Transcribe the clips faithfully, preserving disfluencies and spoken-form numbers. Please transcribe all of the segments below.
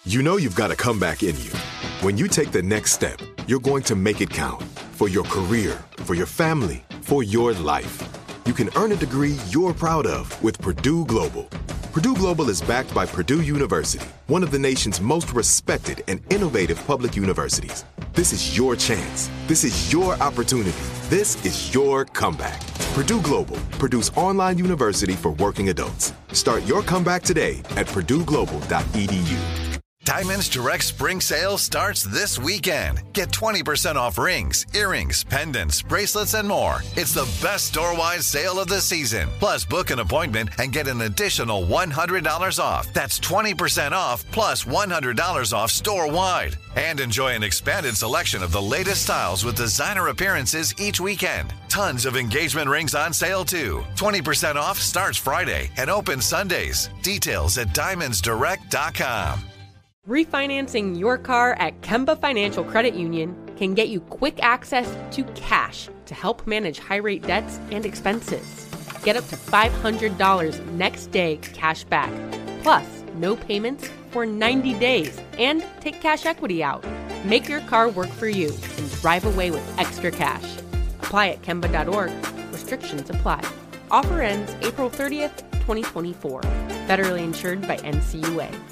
You know you've got a comeback in you. When you take the next step, you're going to make it count. For your career, for your family, for your life. You can earn a degree you're proud of with Purdue Global. Purdue Global is backed by Purdue University, one of the nation's most respected and innovative public universities. This is your chance. This is your opportunity. This is your comeback. Purdue Global, Purdue's online university for working adults. Start your comeback today at purdue global dot e d u. Diamonds Direct Spring Sale starts this weekend. Get twenty percent off rings, earrings, pendants, bracelets, and more. It's the best store-wide sale of the season. Plus, book an appointment and get an additional one hundred dollars off. That's twenty percent off plus one hundred dollars off store-wide. And enjoy an expanded selection of the latest styles with designer appearances each weekend. Tons of engagement rings on sale, too. twenty percent off starts Friday and opens Sundays. Details at diamonds direct dot com. Refinancing your car at Kemba Financial Credit Union can get you quick access to cash to help manage high-rate debts and expenses. Get up to five hundred dollars next day cash back, plus no payments for ninety days, and take cash equity out. Make your car work for you and drive away with extra cash. Apply at kemba dot org. Restrictions apply. Offer ends April thirtieth, twenty twenty-four. Federally insured by N C U A.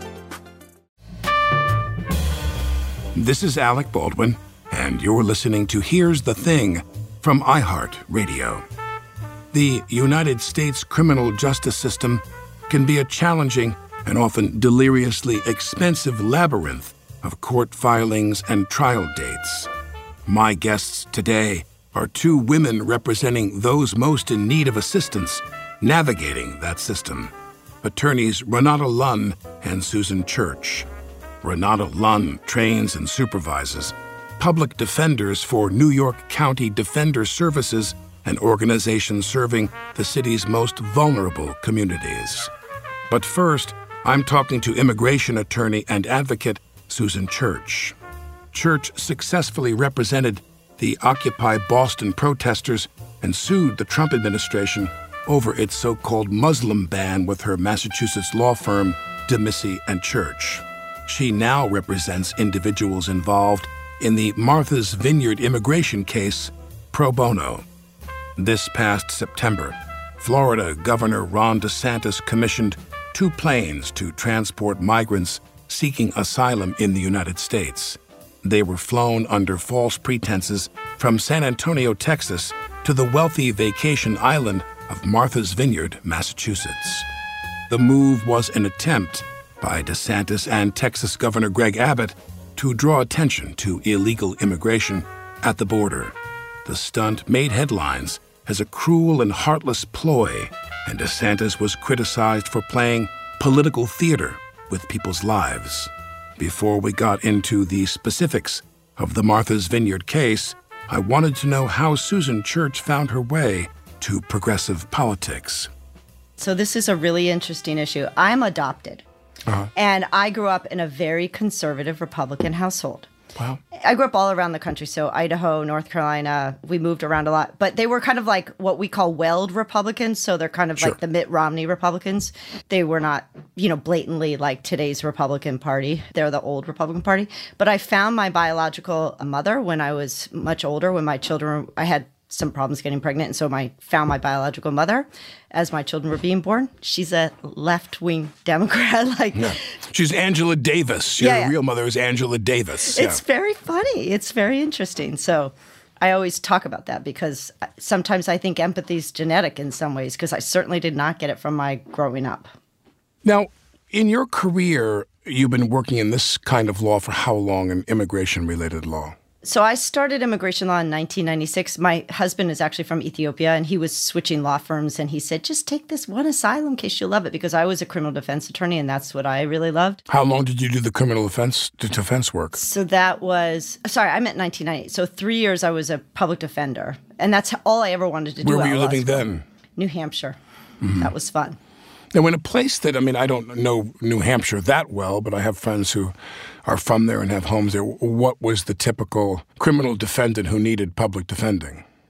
This is Alec Baldwin, and you're listening to Here's the Thing from iHeartRadio. The United States criminal justice system can be a challenging and often deliriously expensive labyrinth of court filings and trial dates. My guests today are two women representing those most in need of assistance navigating that system, attorneys Renata Lunn and Susan Church. Renata Lunn trains and supervises public defenders for New York County Defender Services, an organization serving the city's most vulnerable communities. But first, I'm talking to immigration attorney and advocate Susan Church. Church successfully represented the Occupy Boston protesters and sued the Trump administration over its so-called Muslim ban with her Massachusetts law firm, DeMissy and Church. She now represents individuals involved in the Martha's Vineyard immigration case pro bono. This past September, Florida Governor Ron DeSantis commissioned two planes to transport migrants seeking asylum in the United States. They were flown under false pretenses from San Antonio, Texas, to the wealthy vacation island of Martha's Vineyard, Massachusetts. The move was an attempt by DeSantis and Texas Governor Greg Abbott to draw attention to illegal immigration at the border. The stunt made headlines as a cruel and heartless ploy, and DeSantis was criticized for playing political theater with people's lives. Before we got into the specifics of the Martha's Vineyard case, I wanted to know how Susan Church found her way to progressive politics. So this is a really interesting issue. I'm adopted. Uh-huh. And I grew up in a very conservative Republican household. Wow. I grew up all around the country, so Idaho, North Carolina, we moved around a lot. But they were kind of like what we call weld Republicans, so they're kind of sure. like the Mitt Romney Republicans. They were not, you know, blatantly like today's Republican Party. They're the old Republican Party. But I found my biological mother when I was much older, when my children, I had some problems getting pregnant, and so I found my biological mother as my children were being born. She's a left-wing Democrat. like yeah. She's Angela Davis. Your yeah, yeah. real mother is Angela Davis. It's yeah. very funny. It's very interesting. So I always talk about that because sometimes I think empathy is genetic in some ways, because I certainly did not get it from my growing up. Now, in your career, you've been working in this kind of law for how long, in immigration-related law? So I started immigration law in nineteen ninety-six. My husband is actually from Ethiopia, and he was switching law firms, and he said, just take this one asylum case, you'll love it, because I was a criminal defense attorney, and that's what I really loved. How long did you do the criminal defense defense work? So that was, sorry, I meant nineteen ninety-eight. So three years I was a public defender, and that's all I ever wanted to do. Where were you living then? New Hampshire. Mm-hmm. That was fun. Now, in a place that, I mean, I don't know New Hampshire that well, but I have friends who are from there and have homes there. What was the typical criminal defendant who needed public defending?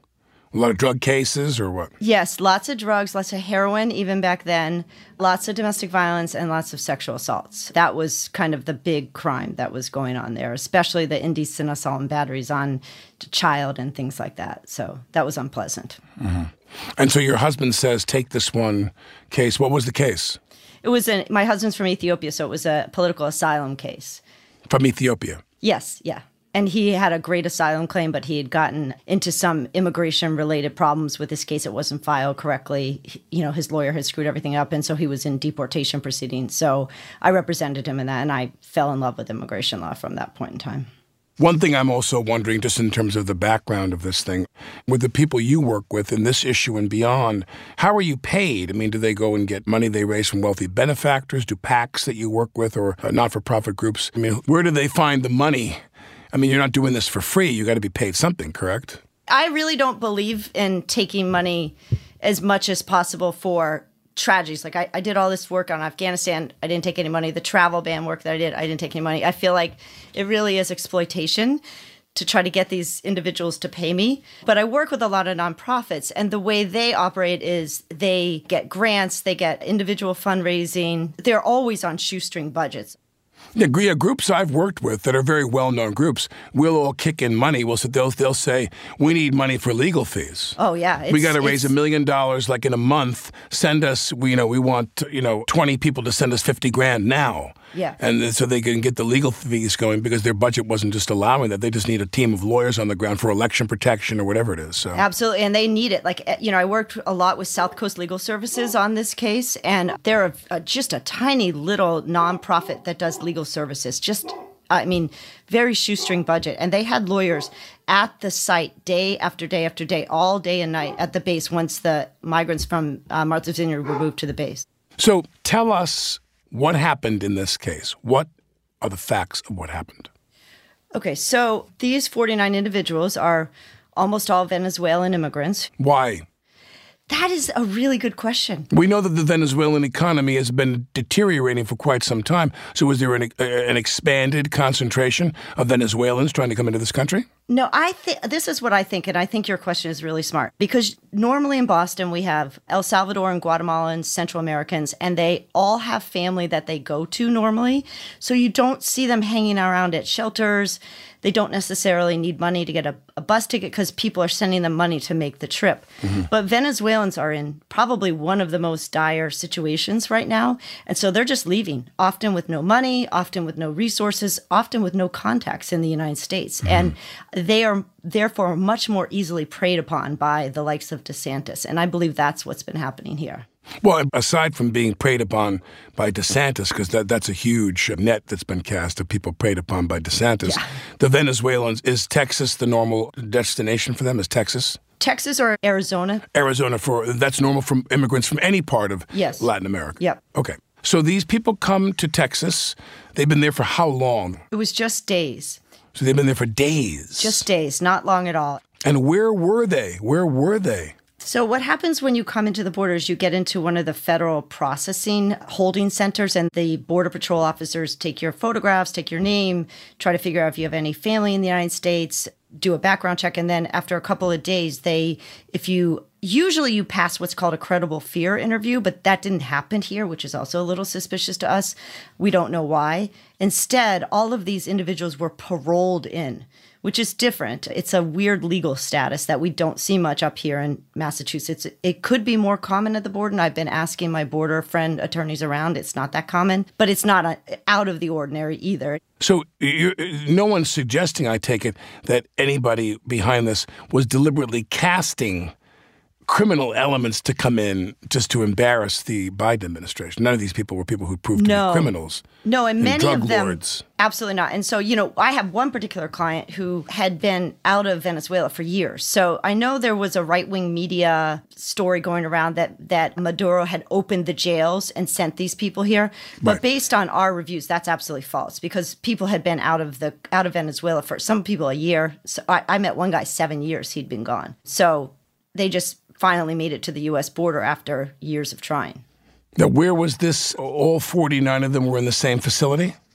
A lot of drug cases or what? Yes, lots of drugs, lots of heroin even back then, lots of domestic violence, and lots of sexual assaults. That was kind of the big crime that was going on there, especially the indecent assault and batteries on a child and things like that. So that was unpleasant. Mm-hmm. And so your husband says, take this one case. What was the case? It was a, my husband's from Ethiopia, so it was a political asylum case. From Ethiopia? Yes, yeah. And he had a great asylum claim, but he had gotten into some immigration-related problems with this case. It wasn't filed correctly. He, you know, his lawyer had screwed everything up, and so he was in deportation proceedings. So I represented him in that, and I fell in love with immigration law from that point in time. One thing I'm also wondering, just in terms of the background of this thing, with the people you work with in this issue and beyond, how are you paid? I mean, do they go and get money they raise from wealthy benefactors? Do PACs that you work with or uh, not-for-profit groups? I mean, where do they find the money? I mean, you're not doing this for free. You got to be paid something, correct? I really don't believe in taking money as much as possible for tragedies. Like I, I did all this work on Afghanistan. I didn't take any money. The travel ban work that I did, I didn't take any money. I feel like it really is exploitation to try to get these individuals to pay me. But I work with a lot of nonprofits, and the way they operate is they get grants, they get individual fundraising. They're always on shoestring budgets. Yeah, groups I've worked with that are very well-known groups will all kick in money. Well, so they'll, they'll say, we need money for legal fees. Oh, yeah. We got to raise a million dollars like in a month. Send us, we, you know, we want, you know, twenty people to send us fifty grand now. Yeah. And so they can get the legal fees going because their budget wasn't just allowing that. They just need a team of lawyers on the ground for election protection or whatever it is. So. Absolutely. And they need it. Like, you know, I worked a lot with South Coast Legal Services on this case, and they're a, a, just a tiny little nonprofit that does legal services. Just, I mean, very shoestring budget. And they had lawyers at the site day after day after day, all day and night at the base once the migrants from uh, Martha's Vineyard were moved to the base. So tell us what happened in this case. What are the facts of what happened? Okay, so these forty-nine individuals are almost all Venezuelan immigrants. Why? That is a really good question. We know that the Venezuelan economy has been deteriorating for quite some time. So was there an, uh, an expanded concentration of Venezuelans trying to come into this country? No, I think this is what I think, and I think your question is really smart. Because normally in Boston, we have El Salvadoran, Guatemalans, Central Americans, and they all have family that they go to normally. So you don't see them hanging around at shelters. They don't necessarily need money to get a, a bus ticket because people are sending them money to make the trip. Mm-hmm. But Venezuelans are in probably one of the most dire situations right now. And so they're just leaving, often with no money, often with no resources, often with no contacts in the United States. Mm-hmm. And they are therefore much more easily preyed upon by the likes of DeSantis. And I believe that's what's been happening here. Well, aside from being preyed upon by DeSantis, because that, that's a huge net that's been cast of people preyed upon by DeSantis, yeah. The Venezuelans, is Texas the normal destination for them? Is Texas? Texas or Arizona? Arizona, for that's normal from immigrants from any part of yes. Latin America? Yep. Okay. So these people come to Texas. They've been there for how long? It was just days. So they've been there for days? Just days, not long at all. And where were they? Where were they? So what happens when you come into the border is you get into one of the federal processing holding centers, and the Border Patrol officers take your photographs, take your name, try to figure out if you have any family in the United States, do a background check, and then after a couple of days, they, if you, usually you pass what's called a credible fear interview, but that didn't happen here, which is also a little suspicious to us. We don't know why. Instead, all of these individuals were paroled in, which is different. It's a weird legal status that we don't see much up here in Massachusetts. It could be more common at the border, and I've been asking my border friend attorneys around. It's not that common, but it's not out of the ordinary either. So you, no one's suggesting, I take it, that anybody behind this was deliberately casting criminal elements to come in just to embarrass the Biden administration. None of these people were people who proved to no. be criminals. No, and, and many drug of them, lords. Absolutely not. And so, you know, I have one particular client who had been out of Venezuela for years. So I know there was a right-wing media story going around that, that Maduro had opened the jails and sent these people here. But right. based on our reviews, that's absolutely false, because people had been out of the out of Venezuela for some people a year. So I, I met one guy, seven years he'd been gone. So they just finally made it to the U S border after years of trying. Now, where was this? All forty-nine of them were in the same facility?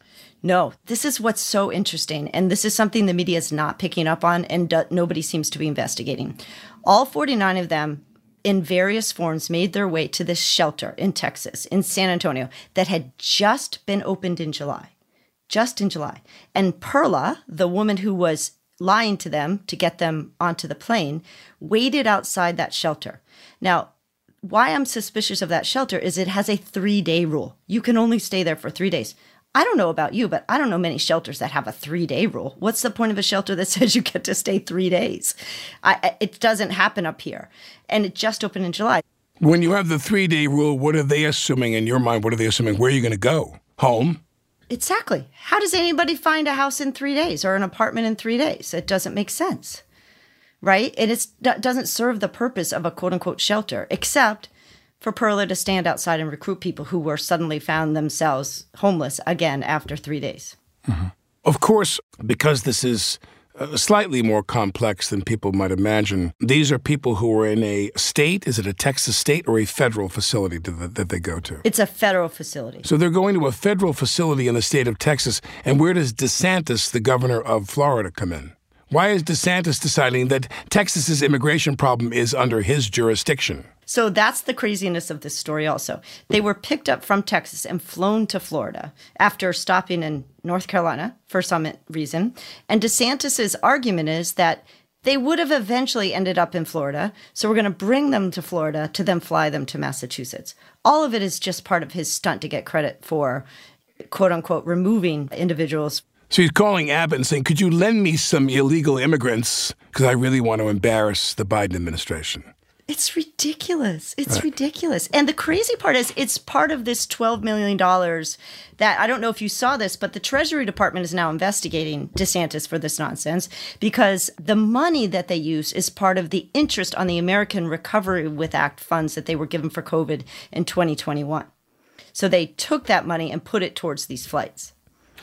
No, this is what's so interesting. And this is something the media is not picking up on and do- nobody seems to be investigating. All forty-nine of them in various forms made their way to this shelter in Texas, in San Antonio, that had just been opened in July. Just in July. And Perla, the woman who was lying to them to get them onto the plane, waited outside that shelter. Now, why I'm suspicious of that shelter is it has a three-day rule. You can only stay there for three days. I don't know about you, but I don't know many shelters that have a three-day rule. What's the point of a shelter that says you get to stay three days? I, it doesn't happen up here. And it just opened in July. When you have the three-day rule, what are they assuming in your mind? What are they assuming? Where are you going to go? Home? Exactly. How does anybody find a house in three days or an apartment in three days? It doesn't make sense, right? And it doesn't serve the purpose of a quote-unquote shelter, except for Perla to stand outside and recruit people who were suddenly found themselves homeless again after three days. Mm-hmm. Of course, because this is uh, slightly more complex than people might imagine, these are people who are in a state. Is it a Texas state or a federal facility that, that they go to? It's a federal facility. So they're going to a federal facility in the state of Texas. And where does DeSantis, the governor of Florida, come in? Why is DeSantis deciding that Texas's immigration problem is under his jurisdiction? So that's the craziness of this story also. They were picked up from Texas and flown to Florida after stopping in North Carolina for some reason. And DeSantis's argument is that they would have eventually ended up in Florida, so we're going to bring them to Florida to then fly them to Massachusetts. All of it is just part of his stunt to get credit for, quote-unquote, removing individuals. So he's calling Abbott and saying, could you lend me some illegal immigrants because I really want to embarrass the Biden administration? It's ridiculous. It's right. ridiculous. And the crazy part is it's part of this twelve million dollars that, I don't know if you saw this, but the Treasury Department is now investigating DeSantis for this nonsense because the money that they use is part of the interest on the American Recovery with Act funds that they were given for COVID in twenty twenty-one. So they took that money and put it towards these flights.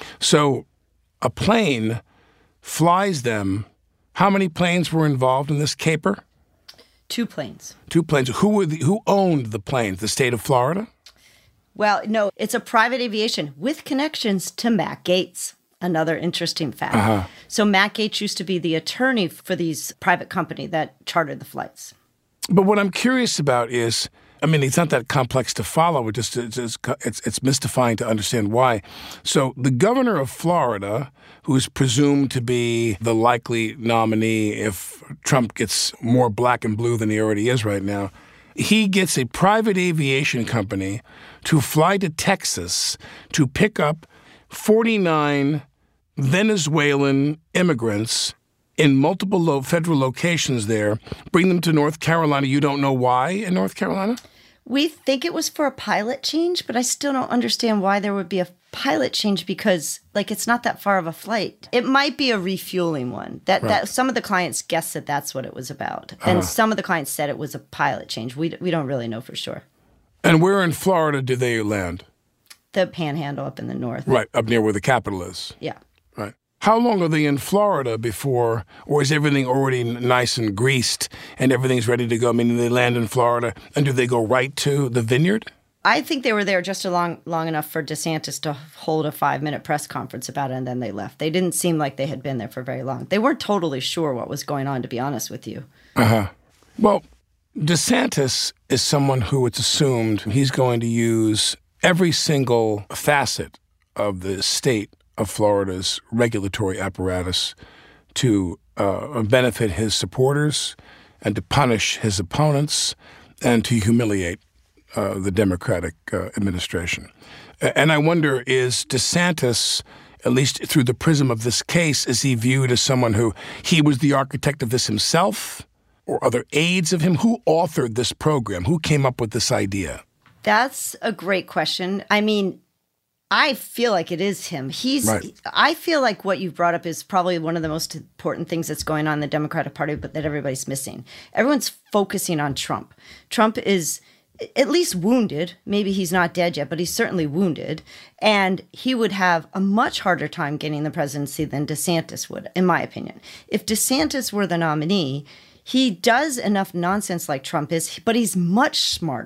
So a plane flies them. How many planes were involved in this caper? Two planes. Two planes. Who were the, who owned the planes? The state of Florida? Well, no, it's a private aviation with connections to Matt Gaetz. Another interesting fact. Uh-huh. So Matt Gaetz used to be the attorney for these private company that chartered the flights. But what I'm curious about is, I mean, it's not that complex to follow. It just it's, it's it's it's mystifying to understand why. So the governor of Florida, who is presumed to be the likely nominee if Trump gets more black and blue than he already is right now, he gets a private aviation company to fly to Texas to pick up forty-nine Venezuelan immigrants in multiple lo- federal locations there, bring them to North Carolina. You don't know why in North Carolina? We think it was for a pilot change, but I still don't understand why there would be a pilot change because, like, it's not that far of a flight. It might be a refueling one. That, right. that some of the clients guessed that that's what it was about. And uh-huh. some of the clients said it was a pilot change. We, we don't really know for sure. And where in Florida do they land? The Panhandle up in the north. Right, up near where the Capitol is. Yeah. Right. How long are they in Florida before, or is everything already nice and greased and everything's ready to go? I mean, they land in Florida, and do they go right to the vineyard? I think they were there just long, long enough for DeSantis to hold a five-minute press conference about it, and then they left. They didn't seem like they had been there for very long. They weren't totally sure what was going on, to be honest with you. Uh-huh. Well, DeSantis is someone who it's assumed he's going to use every single facet of the state of Florida's regulatory apparatus to uh, benefit his supporters and to punish his opponents and to humiliate uh, the Democratic uh, administration. And I wonder, is DeSantis, at least through the prism of this case, is he viewed as someone who he was the architect of this himself or other aides of him? Who authored this program? Who came up with this idea? That's a great question. I mean, I feel like it is him. He's. Right. I feel like what you've brought up is probably one of the most important things that's going on in the Democratic Party, but that everybody's missing. Everyone's focusing on Trump. Trump is at least wounded. Maybe he's not dead yet, but he's certainly wounded. And he would have a much harder time getting the presidency than DeSantis would, in my opinion. If DeSantis were the nominee, he does enough nonsense like Trump is, but he's much smarter,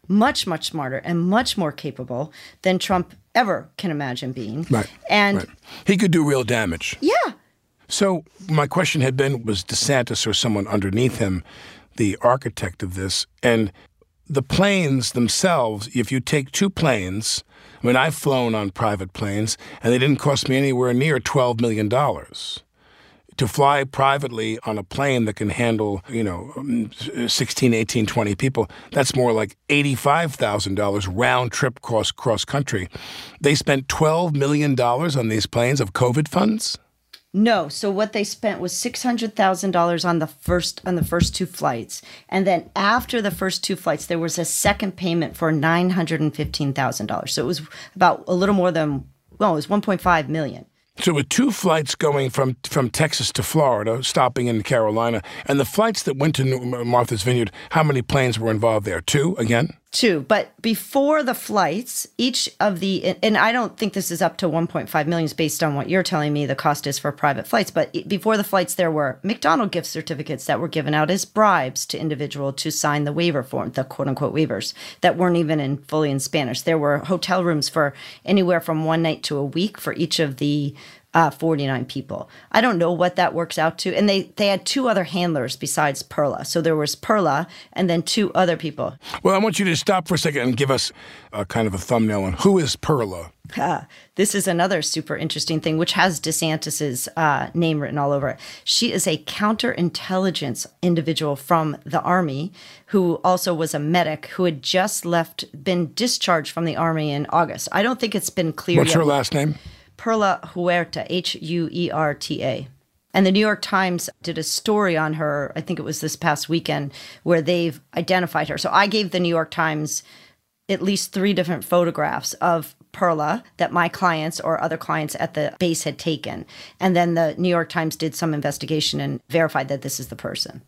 much, much smarter and much more capable than Trump ever can imagine being. Right. And right. He could do real damage. Yeah. So my question had been, was DeSantis or someone underneath him the architect of this? And the planes themselves, if you take two planes, I mean, I've flown on private planes, and they didn't cost me anywhere near twelve million dollars. To fly privately on a plane that can handle, you know, sixteen, eighteen, twenty people, that's more like eighty-five thousand dollars round trip cross cross country. They spent twelve million dollars on these planes of COVID funds? No. So what they spent was six hundred thousand dollars on the first on the first two flights. And then after the first two flights, there was a second payment for nine hundred fifteen thousand dollars. So it was about a little more than, well, it was one point five million dollars. So with two flights going from, from Texas to Florida, stopping in Carolina, and the flights that went to Martha's Vineyard, how many planes were involved there? Two, again? Two. But before the flights, each of the, and I don't think this is up to one point five million based on what you're telling me the cost is for private flights, but before the flights, there were McDonald's gift certificates that were given out as bribes to individual to sign the waiver form, the quote-unquote waivers, that weren't even in fully in Spanish. There were hotel rooms for anywhere from one night to a week for each of the Uh, forty-nine people. I don't know what that works out to. And they, they had two other handlers besides Perla. So there was Perla and then two other people. Well, I want you to stop for a second and give us a kind of a thumbnail on who is Perla. Uh, this is another super interesting thing, which has DeSantis's uh, name written all over it. She is a counterintelligence individual from the Army who also was a medic who had just left, been discharged from the Army in August. I don't think it's been clear What's yet. her last name? Perla Huerta, H U E R T A. And the New York Times did a story on her, I think it was this past weekend, where they've identified her. So I gave the New York Times at least three different photographs of Perla that my clients or other clients at the base had taken. And then the New York Times did some investigation and verified that this is the person.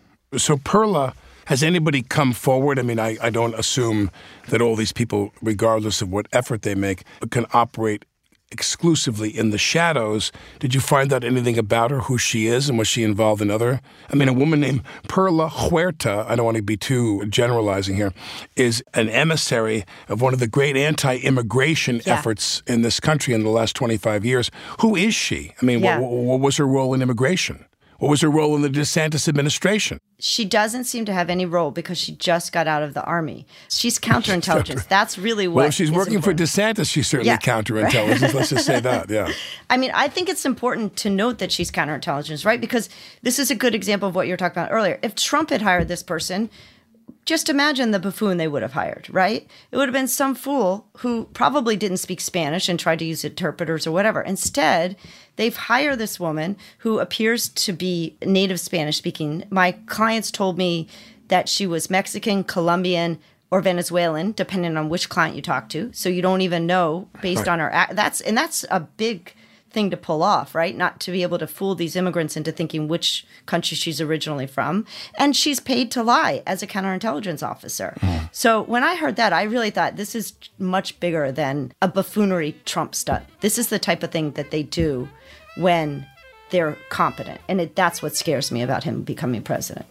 So Perla, has anybody come forward? I mean, I, I don't assume that all these people, regardless of what effort they make, can operate exclusively in the shadows. Did you find out anything about her, who she is, and was she involved in other? I mean, a woman named Perla Huerta, I don't want to be too generalizing here, is an emissary of one of the great anti-immigration yeah. efforts in this country in the last twenty-five years. Who is she? I mean, yeah. what, what was her role in immigration? What was her role in the DeSantis administration? She doesn't seem to have any role because she just got out of the Army. She's counterintelligence. That's really what Well, if she's working important. for DeSantis, she's certainly yeah. counterintelligence. Let's just say that, yeah. I mean, I think it's important to note that she's counterintelligence, right? Because this is a good example of what you were talking about earlier. If Trump had hired this person, just imagine the buffoon they would have hired, right? It would have been some fool who probably didn't speak Spanish and tried to use interpreters or whatever. Instead, they've hired this woman who appears to be native Spanish speaking. My clients told me that she was Mexican, Colombian, or Venezuelan, depending on which client you talk to. So you don't even know based right. on her act. That's and that's a big thing to pull off, right? Not to be able to fool these immigrants into thinking which country she's originally from. And she's paid to lie as a counterintelligence officer. Mm. So when I heard that, I really thought this is much bigger than a buffoonery Trump stunt. This is the type of thing that they do when they're competent. And it, that's what scares me about him becoming president.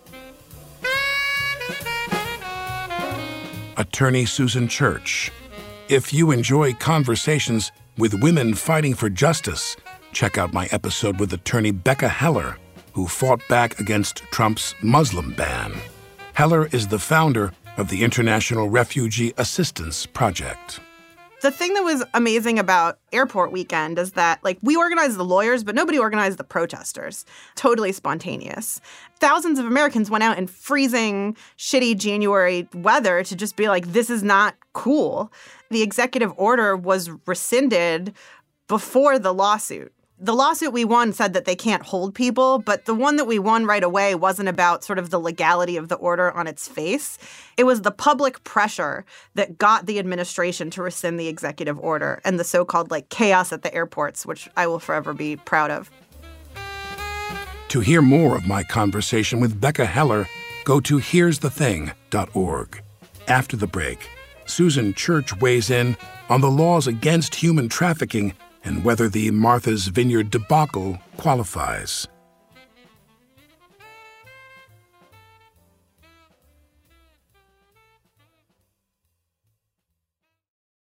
Attorney Susan Church. If you enjoy conversations with women fighting for justice, check out my episode with attorney Becca Heller, who fought back against Trump's Muslim ban. Heller is the founder of the International Refugee Assistance Project. The thing that was amazing about Airport Weekend is that, like, we organized the lawyers, but nobody organized the protesters. Totally spontaneous. Thousands of Americans went out in freezing, shitty January weather to just be like, this is not cool. The executive order was rescinded before the lawsuit. The lawsuit we won said that they can't hold people, but the one that we won right away wasn't about sort of the legality of the order on its face. It was the public pressure that got the administration to rescind the executive order and the so-called, like, chaos at the airports, which I will forever be proud of. To hear more of my conversation with Becca Heller, go to hears the thing dot org. After the break, Susan Church weighs in on the laws against human trafficking and whether the Martha's Vineyard debacle qualifies.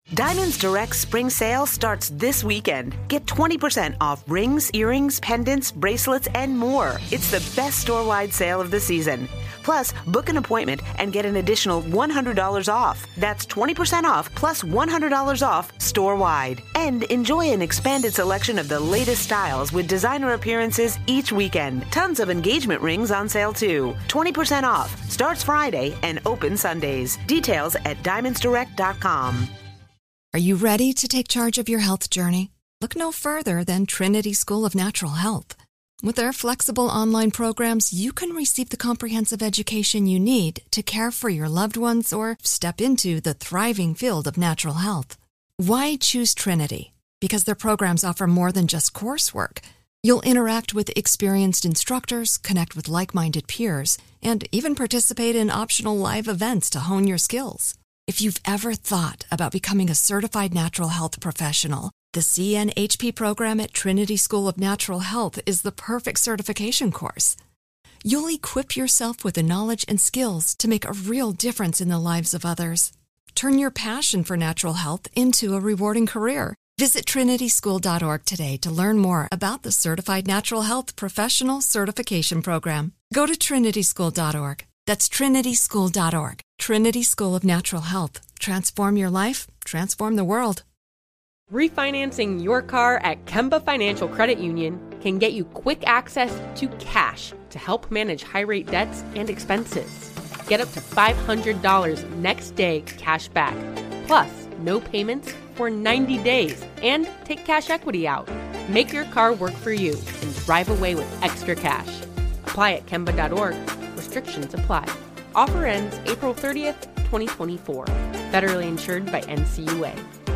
Diamonds Direct spring sale starts this weekend. Get twenty percent off rings, earrings, pendants, bracelets, and more. It's the best store-wide sale of the season. Plus, book an appointment and get an additional one hundred dollars off. That's twenty percent off plus one hundred dollars off store-wide. And enjoy an expanded selection of the latest styles with designer appearances each weekend. Tons of engagement rings on sale too. twenty percent off. Starts Friday and open Sundays. Details at diamonds direct dot com. Are you ready to take charge of your health journey? Look no further than Trinity School of Natural Health. With their flexible online programs, you can receive the comprehensive education you need to care for your loved ones or step into the thriving field of natural health. Why choose Trinity? Because their programs offer more than just coursework. You'll interact with experienced instructors, connect with like-minded peers, and even participate in optional live events to hone your skills. If you've ever thought about becoming a certified natural health professional, the C N H P program at Trinity School of Natural Health is the perfect certification course. You'll equip yourself with the knowledge and skills to make a real difference in the lives of others. Turn your passion for natural health into a rewarding career. Visit trinity school dot org today to learn more about the Certified Natural Health Professional Certification Program. Go to trinity school dot org. That's trinity school dot org. Trinity School of Natural Health. Transform your life, transform the world. Refinancing your car at Kemba Financial Credit Union can get you quick access to cash to help manage high-rate debts and expenses. Get up to five hundred dollars next day cash back, plus no payments for ninety days, and take cash equity out. Make your car work for you and drive away with extra cash. Apply at kemba dot org. Restrictions apply. Offer ends April thirtieth, twenty twenty-four. Federally insured by N C U A.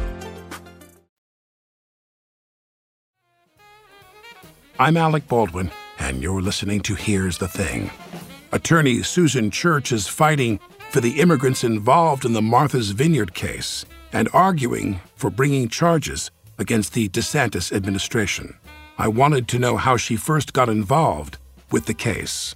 I'm Alec Baldwin, and you're listening to Here's the Thing. Attorney Susan Church is fighting for the immigrants involved in the Martha's Vineyard case and arguing for bringing charges against the DeSantis administration. I wanted to know how she first got involved with the case.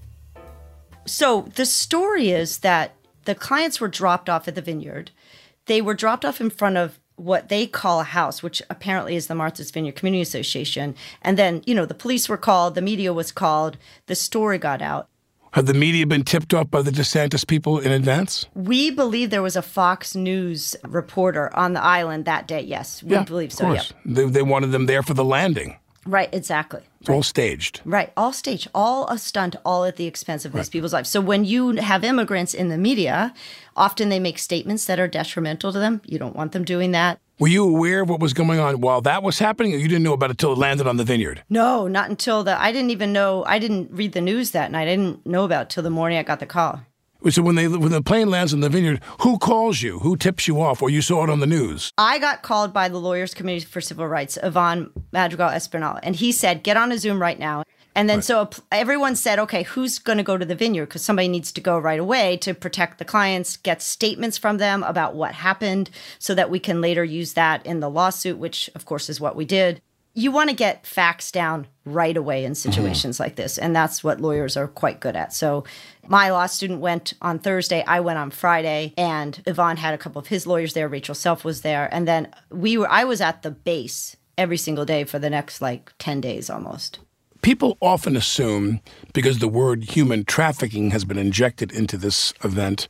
So the story is that the clients were dropped off at the vineyard. They were dropped off in front of what they call a house, which apparently is the Martha's Vineyard Community Association. And then, you know, the police were called, the media was called, the story got out. Have the media been tipped off by the DeSantis people in advance? We believe there was a Fox News reporter on the island that day, yes. We yeah, believe so, of course. Yep. They, they wanted them there for the landing. Right, exactly. It's right. all staged. Right, all staged, all a stunt, all at the expense of these right. people's lives. So when you have immigrants in the media, often they make statements that are detrimental to them. You don't want them doing that. Were you aware of what was going on while that was happening, or you didn't know about it until it landed on the vineyard? No, not until the, I didn't even know, I didn't read the news that night. I didn't know about it till the morning I got the call. So when they when the plane lands on the vineyard, who calls you? Who tips you off? Or you saw it on the news? I got called by the Lawyers Committee for Civil Rights, Yvonne Madrigal Espinal, and he said, get on a Zoom right now. And then right. so everyone said, okay, who's going to go to the vineyard? Because somebody needs to go right away to protect the clients, get statements from them about what happened so that we can later use that in the lawsuit, which of course is what we did. You want to get facts down right away in situations mm-hmm. like this. And that's what lawyers are quite good at. So my law student went on Thursday. I went on Friday. And Yvonne had a couple of his lawyers there. Rachel Self was there. And then we were. I was at the base every single day for the next like ten days almost. People often assume, because the word human trafficking has been injected into this event,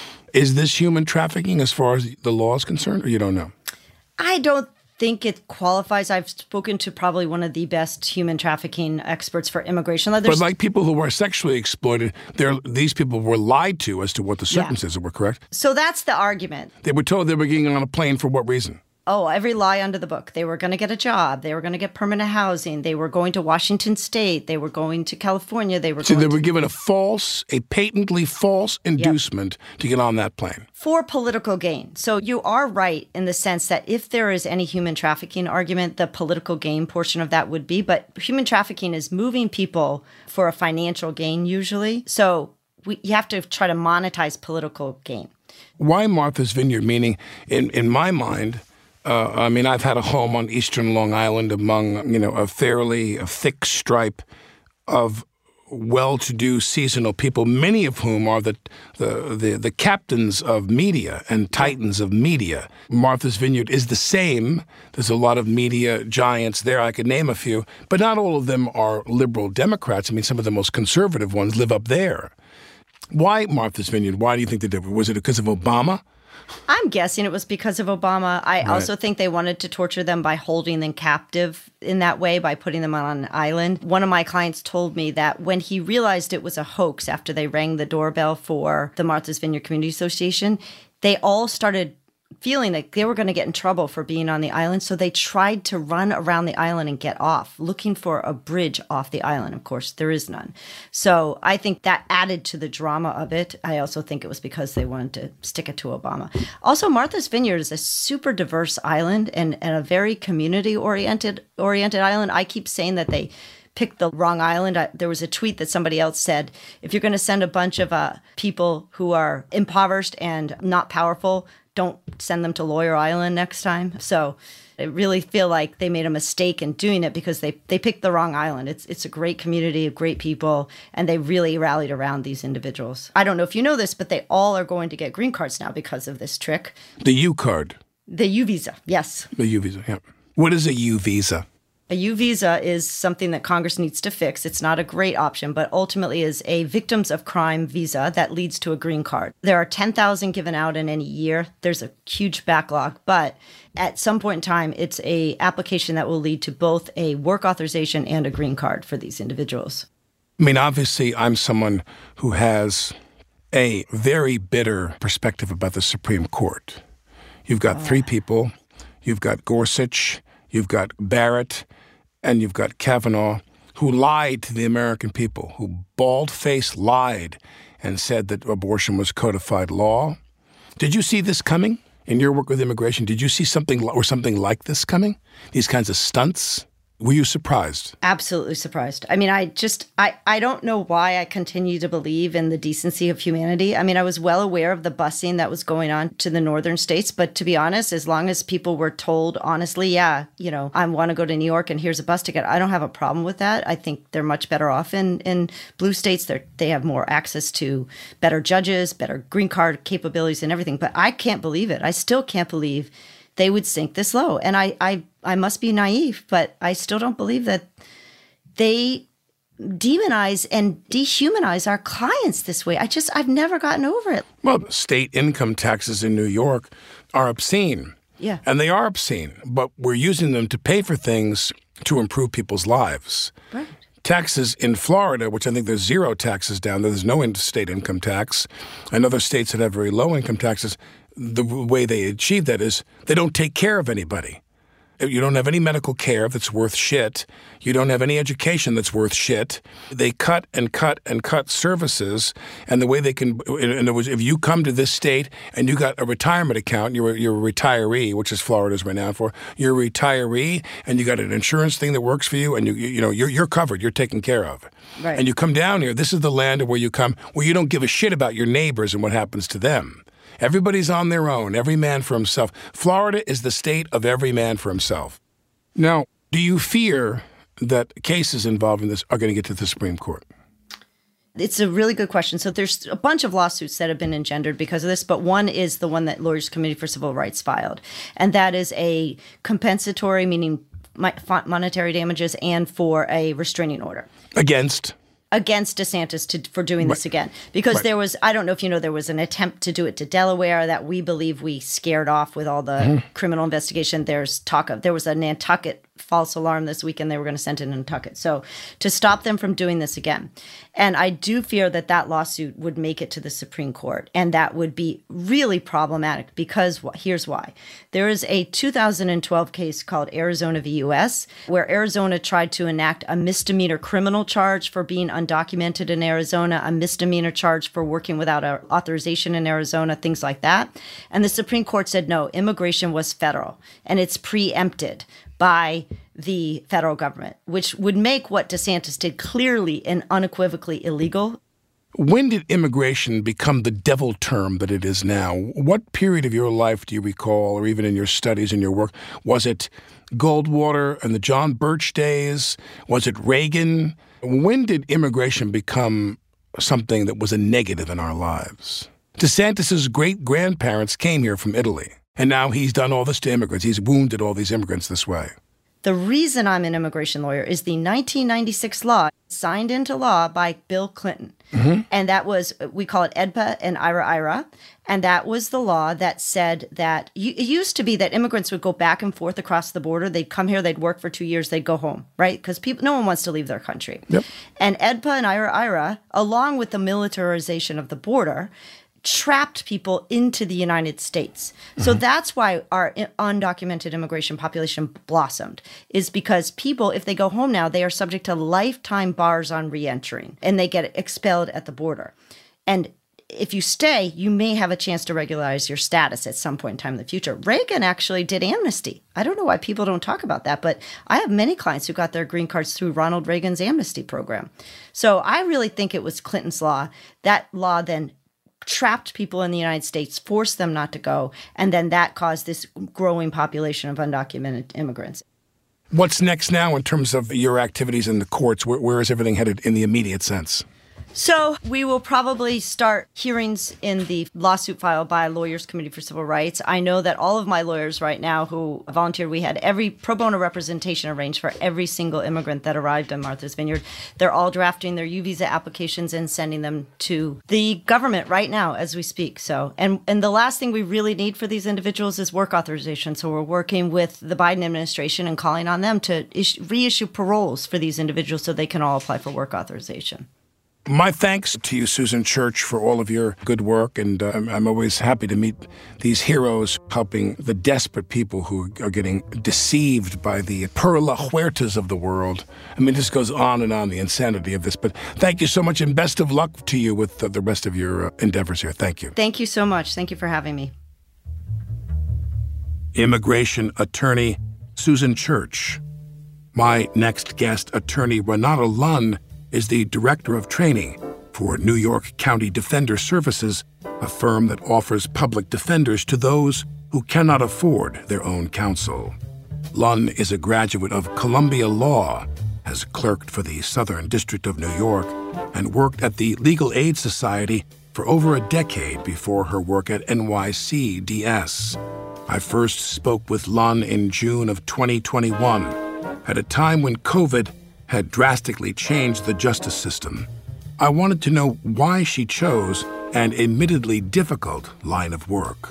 is this human trafficking as far as the law is concerned, or you don't know? I don't think it qualifies. I've spoken to probably one of the best human trafficking experts for immigration law. But like people who were sexually exploited, these people were lied to as to what the circumstances yeah. were, correct? So that's the argument. They were told they were getting on a plane for what reason? Oh, every lie under the book. They were going to get a job. They were going to get permanent housing. They were going to Washington State. They were going to California. They were so going they were to- given a false, a patently false inducement yep. to get on that plane. For political gain. So you are right in the sense that if there is any human trafficking argument, the political gain portion of that would be. But human trafficking is moving people for a financial gain usually. So we, you have to try to monetize political gain. Why Martha's Vineyard? Meaning, in, in my mind... Uh, I mean, I've had a home on eastern Long Island among, you know, a fairly a thick stripe of well-to-do seasonal people, many of whom are the, the, the, the captains of media and titans of media. Martha's Vineyard is the same. There's a lot of media giants there. I could name a few, but not all of them are liberal Democrats. I mean, some of the most conservative ones live up there. Why Martha's Vineyard? Why do you think they did it? Was it because of Obama? I'm guessing it was because of Obama. I Right. also think they wanted to torture them by holding them captive in that way, by putting them on an island. One of my clients told me that when he realized it was a hoax after they rang the doorbell for the Martha's Vineyard Community Association, they all started feeling like they were going to get in trouble for being on the island. So they tried to run around the island and get off, looking for a bridge off the island. Of course, there is none. So I think that added to the drama of it. I also think it was because they wanted to stick it to Obama. Also, Martha's Vineyard is a super diverse island and, and a very community-oriented oriented island. I keep saying that they picked the wrong island. I, there was a tweet that somebody else said, if you're going to send a bunch of uh, people who are impoverished and not powerful, don't send them to Lawyer Island next time. So I really feel like they made a mistake in doing it because they, they picked the wrong island. It's it's a great community of great people, and they really rallied around these individuals. I don't know if you know this, but they all are going to get green cards now because of this trick. The U card. The U visa, yes. The U visa, yeah. What is a U visa? A U visa is something that Congress needs to fix. It's not a great option, but ultimately is a victims of crime visa that leads to a green card. There are ten thousand given out in any year. There's a huge backlog, but at some point in time, it's a application that will lead to both a work authorization and a green card for these individuals. I mean, obviously, I'm someone who has a very bitter perspective about the Supreme Court. You've got oh. three people. You've got Gorsuch, you've got Barrett, and you've got Kavanaugh, who lied to the American people, who bald-faced lied and said that abortion was codified law. Did you see this coming in your work with immigration? Did you see something or something like this coming? These kinds of stunts? Were you surprised? Absolutely surprised. I mean, I just, I, I don't know why I continue to believe in the decency of humanity. I mean, I was well aware of the busing that was going on to the northern states, but to be honest, as long as people were told honestly, yeah, you know, I want to go to New York and here's a bus ticket, I don't have a problem with that. I think they're much better off in, in blue states. They're, they have more access to better judges, better green card capabilities and everything. But I can't believe it. I still can't believe they would sink this low. And I, I, I must be naive, but I still don't believe that they demonize and dehumanize our clients this way. I just, I've never gotten over it. Well, state income taxes in New York are obscene. Yeah. And they are obscene, but we're using them to pay for things to improve people's lives. Right. Taxes in Florida, which I think there's zero taxes down there, there's no state income tax, and other states that have very low income taxes, the way they achieve that is they don't take care of anybody. You don't have any medical care that's worth shit. You don't have any education that's worth shit. They cut and cut and cut services, and the way they can, in other words, if you come to this state and you got a retirement account, you're a, you're a retiree, which is Florida's renowned for, you're a retiree, and you got an insurance thing that works for you, and you you, you know you're you're covered, you're taken care of. Right. And you come down here. This is the land where you come, where you don't give a shit about your neighbors and what happens to them. Everybody's on their own, every man for himself. Florida is the state of every man for himself. Now, do you fear that cases involving this are going to get to the Supreme Court? It's a really good question. So there's a bunch of lawsuits that have been engendered because of this, but one is the one that Lawyers Committee for Civil Rights filed. And that is a compensatory, meaning monetary damages, and for a restraining order. Against? Against DeSantis to, for doing this right. again. Because right. there was, I don't know if you know, there was an attempt to do it to Delaware that we believe we scared off with all the mm-hmm. criminal investigation. There's talk of, there was a Nantucket false alarm this weekend. They were going to send in Nantucket. So to stop them from doing this again. And I do fear that that lawsuit would make it to the Supreme Court. And that would be really problematic because here's why. There is a two thousand twelve case called Arizona v. U S where Arizona tried to enact a misdemeanor criminal charge for being undocumented in Arizona, a misdemeanor charge for working without an authorization in Arizona, things like that. And the Supreme Court said, no, immigration was federal and it's preempted by the federal government, which would make what DeSantis did clearly and unequivocally illegal. When did immigration become the devil term that it is now? What period of your life do you recall, or even in your studies and your work? Was it Goldwater and the John Birch days? Was it Reagan? When did immigration become something that was a negative in our lives? DeSantis's great-grandparents came here from Italy, and now he's done all this to immigrants. He's wounded all these immigrants this way. The reason I'm an immigration lawyer is the nineteen ninety-six law signed into law by Bill Clinton. Mm-hmm. And that was, we call it E D P A and IRA-IRA. And that was the law that said that, it used to be that immigrants would go back and forth across the border. They'd come here, they'd work for two years, they'd go home, right? Because people, no one wants to leave their country. Yep. And E D P A and IRA-IRA, along with the militarization of the border, trapped people into the United States. Mm-hmm. So that's why our undocumented immigration population blossomed, is because people, if they go home now, they are subject to lifetime bars on reentering, and they get expelled at the border. And if you stay, you may have a chance to regularize your status at some point in time in the future. Reagan actually did amnesty. I don't know why people don't talk about that, but I have many clients who got their green cards through Ronald Reagan's amnesty program. So I really think it was Clinton's law. That law then trapped people in the United States, forced them not to go, and then that caused this growing population of undocumented immigrants. What's next now in terms of your activities in the courts? Where, where is everything headed in the immediate sense? So we will probably start hearings in the lawsuit filed by Lawyers Committee for Civil Rights. I know that all of my lawyers right now who volunteered, we had every pro bono representation arranged for every single immigrant that arrived in Martha's Vineyard. They're all drafting their U visa applications and sending them to the government right now as we speak. So, and, and the last thing we really need for these individuals is work authorization. So we're working with the Biden administration and calling on them to issue, reissue paroles for these individuals so they can all apply for work authorization. My thanks to you, Susan Church, for all of your good work, and uh, I'm always happy to meet these heroes helping the desperate people who are getting deceived by the Perla Huertas of the world. I mean, this goes on and on, the insanity of this, but thank you so much, and best of luck to you with uh, the rest of your uh, endeavors here. Thank you. Thank you so much. Thank you for having me. Immigration attorney Susan Church. My next guest, attorney Renata Lunn, is the Director of Training for New York County Defender Services, a firm that offers public defenders to those who cannot afford their own counsel. Lunn is a graduate of Columbia Law, has clerked for the Southern District of New York, and worked at the Legal Aid Society for over a decade before her work at N Y C D S. I first spoke with Lunn in June of twenty twenty-one, at a time when COVID had drastically changed the justice system. I wanted to know why she chose an admittedly difficult line of work.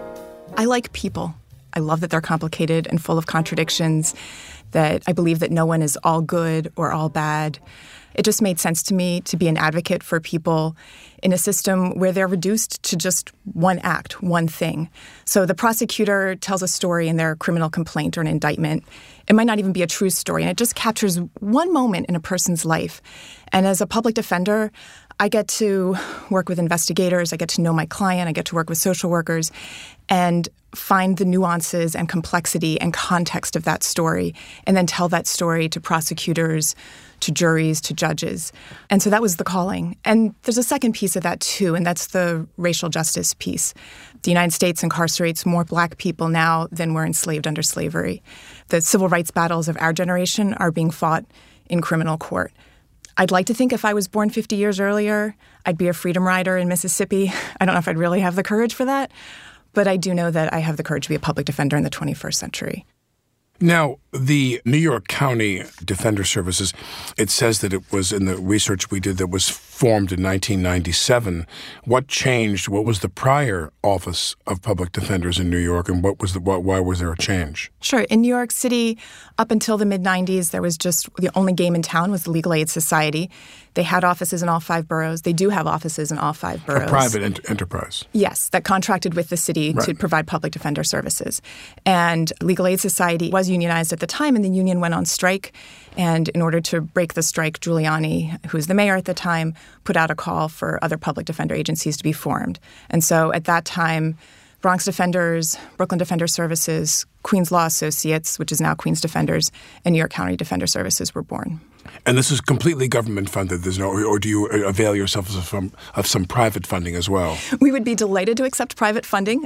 I like people. I love that they're complicated and full of contradictions, that I believe that no one is all good or all bad. It just made sense to me to be an advocate for people in a system where they're reduced to just one act, one thing. So the prosecutor tells a story in their criminal complaint or an indictment. It might not even be a true story, and it just captures one moment in a person's life. And as a public defender, I get to work with investigators, I get to know my client, I get to work with social workers, and find the nuances and complexity and context of that story, and then tell that story to prosecutors, to juries, to judges. And so that was the calling. And there's a second piece of that, too, and that's the racial justice piece. The United States incarcerates more Black people now than were enslaved under slavery. The civil rights battles of our generation are being fought in criminal court. I'd like to think if I was born fifty years earlier, I'd be a freedom rider in Mississippi. I don't know if I'd really have the courage for that, but I do know that I have the courage to be a public defender in the twenty-first century. Now, the New York County Defender Services, it says that it was in the research we did that was formed in nineteen ninety-seven. What changed? What was the prior Office of Public Defenders in New York, and what was the why was there a change? Sure. In New York City, up until the mid nineties, there was just the only game in town was the Legal Aid Society. They had offices in all five boroughs. They do have offices in all five boroughs. A private ent- enterprise. Yes, that contracted with the city right. to provide public defender services. And Legal Aid Society was unionized at the time, and the union went on strike. And in order to break the strike, Giuliani, who was the mayor at the time, put out a call for other public defender agencies to be formed. And so at that time, Bronx Defenders, Brooklyn Defender Services, Queens Law Associates, which is now Queens Defenders, and New York County Defender Services were born. And this is completely government funded. There's no, or do you avail yourself of some, of some private funding as well? We would be delighted to accept private funding.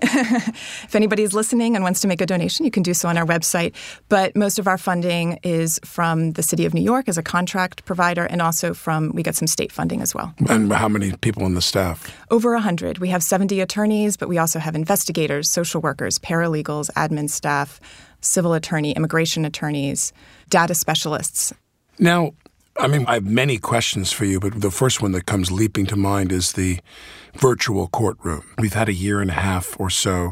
If anybody's listening and wants to make a donation, you can do so on our website. But most of our funding is from the City of New York as a contract provider, and also from, we get some state funding as well. And how many people in the staff? Over one hundred. We have seventy attorneys, but we also have investigators, social workers, paralegals, admin staff, civil attorney, immigration attorneys, data specialists. Now, I mean, I have many questions for you, but the first one that comes leaping to mind is the virtual courtroom. We've had a year and a half or so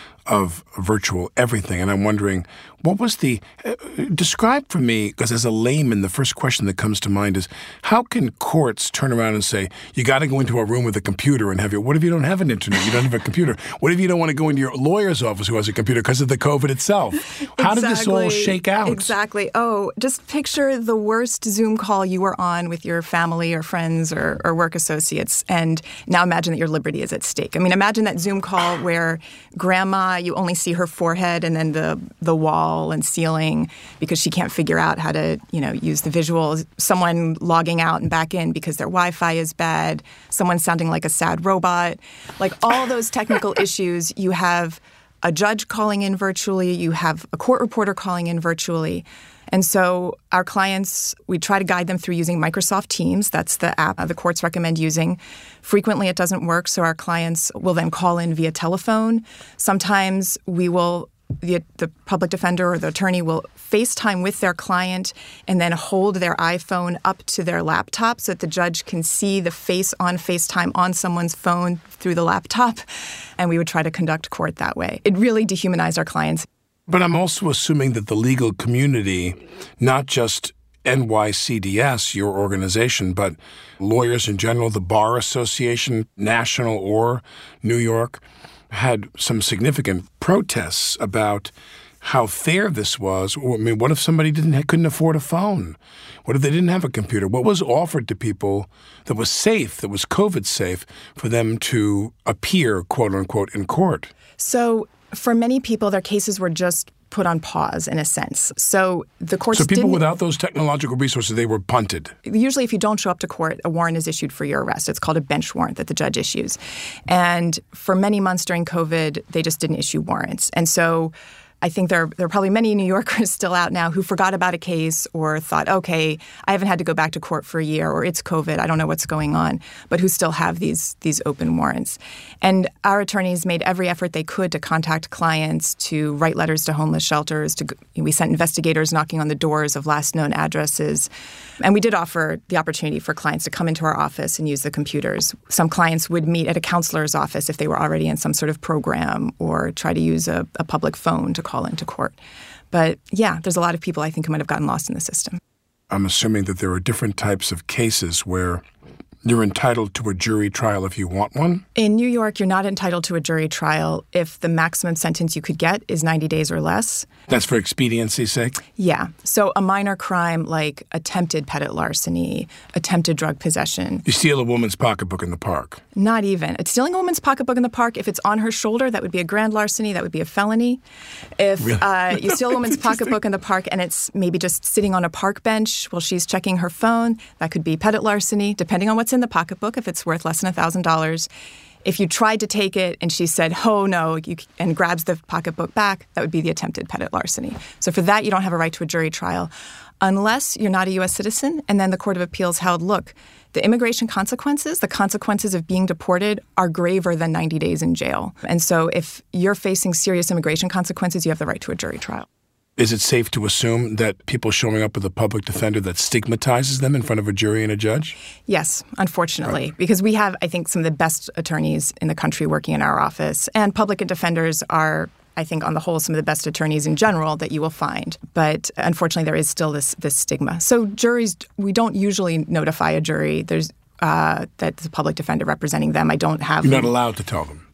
of virtual everything, and I'm wondering, what was the uh, – describe for me, because as a layman, the first question that comes to mind is, how can courts turn around and say, you got to go into a room with a computer and have your – what if you don't have an internet? You don't have a computer. What if you don't want to go into your lawyer's office who has a computer because of the COVID itself? How exactly. did this all shake out? Exactly. Oh, just picture the worst Zoom call you were on with your family or friends or, or work associates, and now imagine that your liberty is at stake. I mean, imagine that Zoom call where grandma, you only see her forehead and then the the wall and ceiling because she can't figure out how to, you know, use the visuals. Someone logging out and back in because their Wi-Fi is bad. Someone sounding like a sad robot. Like all those technical issues, you have a judge calling in virtually. You have a court reporter calling in virtually. And so our clients, we try to guide them through using Microsoft Teams. That's the app the courts recommend using. Frequently, it doesn't work, so our clients will then call in via telephone. Sometimes we will, the, the public defender or the attorney will FaceTime with their client and then hold their iPhone up to their laptop so that the judge can see the face on FaceTime on someone's phone through the laptop. And we would try to conduct court that way. It really dehumanized our clients. But I'm also assuming that the legal community, not just N Y C D S, your organization, but lawyers in general, the Bar Association, national or New York, had some significant protests about how fair this was. I mean, what if somebody didn't couldn't afford a phone? What if they didn't have a computer? What was offered to people that was safe, that was COVID safe, for them to appear, quote unquote, in court? So for many people, their cases were just put on pause in a sense. So the courts So people didn't, without those technological resources, they were punted. Usually if you don't show up to court, a warrant is issued for your arrest. It's called a bench warrant that the judge issues. And for many months during COVID, they just didn't issue warrants. And so I think there, there are probably many New Yorkers still out now who forgot about a case or thought, okay, I haven't had to go back to court for a year, or it's COVID, I don't know what's going on, but who still have these these open warrants. And our attorneys made every effort they could to contact clients, to write letters to homeless shelters. To we sent investigators knocking on the doors of last known addresses. And we did offer the opportunity for clients to come into our office and use the computers. Some clients would meet at a counselor's office if they were already in some sort of program, or try to use a, a public phone to call into court. But yeah, there's a lot of people I think who might have gotten lost in the system. I'm assuming that there are different types of cases where you're entitled to a jury trial if you want one? In New York, you're not entitled to a jury trial if the maximum sentence you could get is ninety days or less. That's for expediency's sake? Yeah. So a minor crime like attempted pettit larceny, attempted drug possession. You steal a woman's pocketbook in the park? Not even. It's stealing a woman's pocketbook in the park, if it's on her shoulder, that would be a grand larceny. That would be a felony. If really? uh, you steal a woman's pocketbook in the park and it's maybe just sitting on a park bench while she's checking her phone, that could be pettit larceny, depending on what's in the pocketbook, if it's worth less than one thousand dollars. If you tried to take it and she said, oh, no, you, and grabs the pocketbook back, that would be the attempted pettit larceny. So for that, you don't have a right to a jury trial unless you're not a U S citizen. And then the Court of Appeals held, look, the immigration consequences, the consequences of being deported, are graver than ninety days in jail. And so if you're facing serious immigration consequences, you have the right to a jury trial. Is it safe to assume that people showing up with a public defender that stigmatizes them in front of a jury and a judge? Yes, unfortunately, right. Because we have, I think, some of the best attorneys in the country working in our office. And public defenders are, I think, on the whole, some of the best attorneys in general that you will find. But unfortunately, there is still this this stigma. So juries, we don't usually notify a jury. There's Uh, that the public defender representing them. I don't have... You're not allowed to tell them.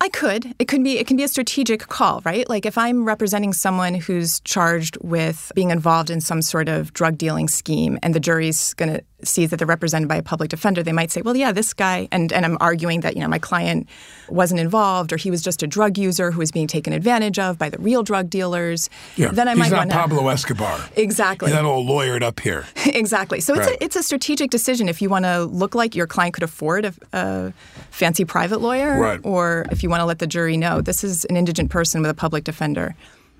I could. It could be. It can be a strategic call, right? Like if I'm representing someone who's charged with being involved in some sort of drug dealing scheme, and the jury's going to see that they're represented by a public defender, they might say, "Well, yeah, this guy," and and I'm arguing that you know my client wasn't involved, or he was just a drug user who was being taken advantage of by the real drug dealers. Yeah, then I he's might not wanna, Pablo Escobar. Exactly. He's not all lawyered up here. Exactly. So right. it's a, it's a strategic decision if you want to look like your client could afford a, a fancy private lawyer, right. or if you want to let the jury know this is an indigent person with a public defender.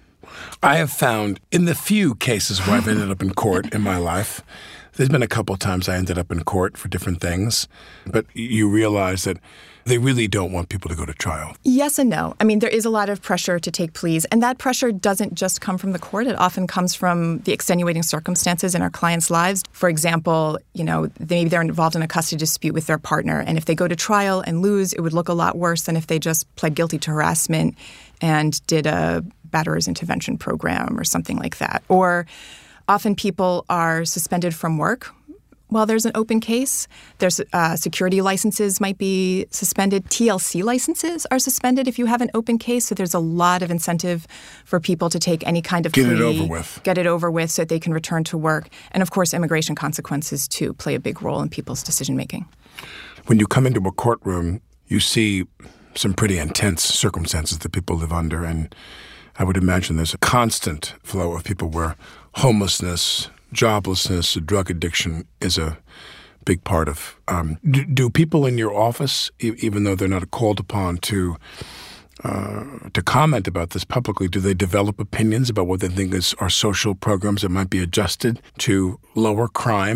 I have found in the few cases where I've ended up in court in my life, there's been a couple of times I ended up in court for different things, but you realize that they really don't want people to go to trial. Yes and no. I mean, there is a lot of pressure to take pleas, and that pressure doesn't just come from the court. It often comes from the extenuating circumstances in our clients' lives. For example, you know, maybe they're involved in a custody dispute with their partner, and if they go to trial and lose, it would look a lot worse than if they just pled guilty to harassment and did a batterer's intervention program or something like that. Or often people are suspended from work while there's an open case. There's uh, security licenses might be suspended. T L C licenses are suspended if you have an open case. So there's a lot of incentive for people to take any kind of Get plea, it over with. Get it over with so that they can return to work. And of course, immigration consequences, too, play a big role in people's decision-making. When you come into a courtroom, you see some pretty intense circumstances that people live under. And I would imagine there's a constant flow of people where homelessness, joblessness, drug addiction is a big part of. Um, do, do people in your office, e- even though they're not called upon to uh, to comment about this publicly, do they develop opinions about what they think is are social programs that might be adjusted to lower crime?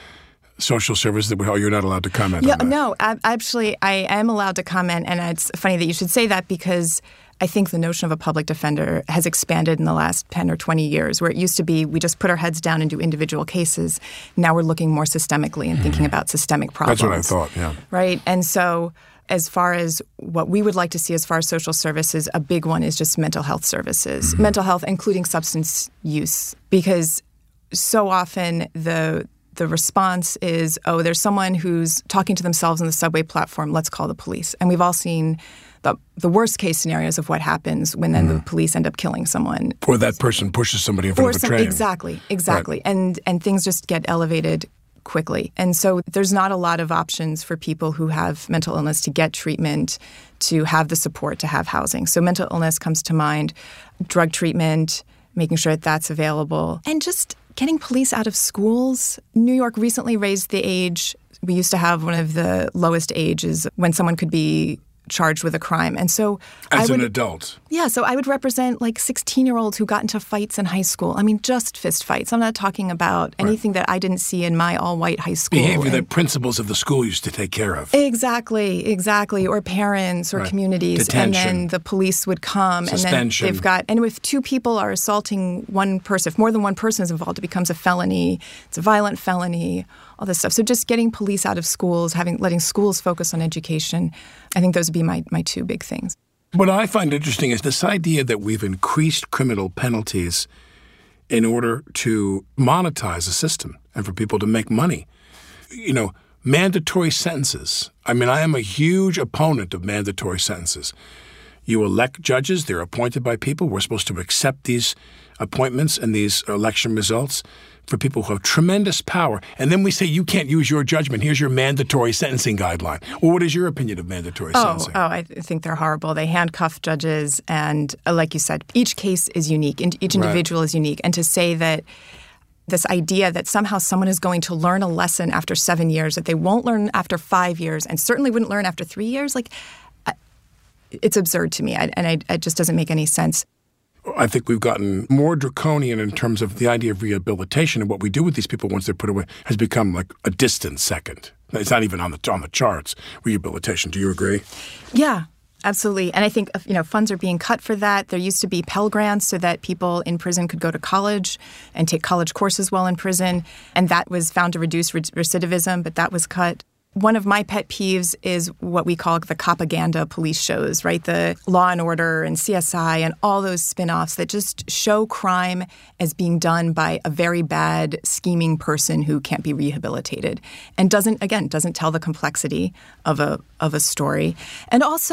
Social services that we, oh, you're not allowed to comment yeah, on that. No, I, actually, I am allowed to comment, and it's funny that you should say that because I think the notion of a public defender has expanded in the last ten or twenty years, where it used to be we just put our heads down and do individual cases. Now we're looking more systemically and thinking about systemic problems. That's what I thought, yeah. Right? And so as far as what we would like to see as far as social services, a big one is just mental health services, mm-hmm. mental health, including substance use, because so often the the response is, oh, there's someone who's talking to themselves on the subway platform, let's call the police. And we've all seen the, the worst case scenarios of what happens when then mm. the police end up killing someone. Or that person pushes somebody in front or of a some, train. Exactly, exactly. Right. And and things just get elevated quickly. And so there's not a lot of options for people who have mental illness to get treatment, to have the support, to have housing. So mental illness comes to mind, drug treatment, making sure that that's available, and just getting police out of schools. New York recently raised the age. We used to have one of the lowest ages when someone could be charged with a crime. And so As I would, an adult. Yeah, so I would represent like sixteen-year-olds who got into fights in high school. I mean, just fist fights. I'm not talking about anything right. that I didn't see in my all-white high school. Behavior and, that principals of the school used to take care of. Exactly, exactly. Or parents or right. communities. Detention. And then the police would come. Suspension. And then they've got, and if two people are assaulting one person, if more than one person is involved, it becomes a felony. It's a violent felony. All this stuff. So just getting police out of schools, having letting schools focus on education, I think those would be my, my two big things. What I find interesting is this idea that we've increased criminal penalties in order to monetize the system and for people to make money. You know, mandatory sentences. I mean, I am a huge opponent of mandatory sentences. You elect judges. They're appointed by people. We're supposed to accept these appointments and these election results for people who have tremendous power. And then we say, you can't use your judgment. Here's your mandatory sentencing guideline. Well, what is your opinion of mandatory oh, sentencing? Oh, I think they're horrible. They handcuff judges. And uh, like you said, each case is unique. And each individual right. is unique. And to say that this idea that somehow someone is going to learn a lesson after seven years that they won't learn after five years and certainly wouldn't learn after three years, like, I, it's absurd to me. I, and I, it just doesn't make any sense. I think we've gotten more draconian in terms of the idea of rehabilitation, and what we do with these people once they're put away has become like a distant second. It's not even on the on the charts, rehabilitation. Do you agree? Yeah, absolutely. And I think, you know, funds are being cut for that. There used to be Pell Grants so that people in prison could go to college and take college courses while in prison, and that was found to reduce recidivism, but that was cut. One of my pet peeves is what we call the propaganda police shows, right? The Law and Order and C S I and all those spin-offs that just show crime as being done by a very bad, scheming person who can't be rehabilitated and doesn't, again, doesn't tell the complexity of a of a story. And also,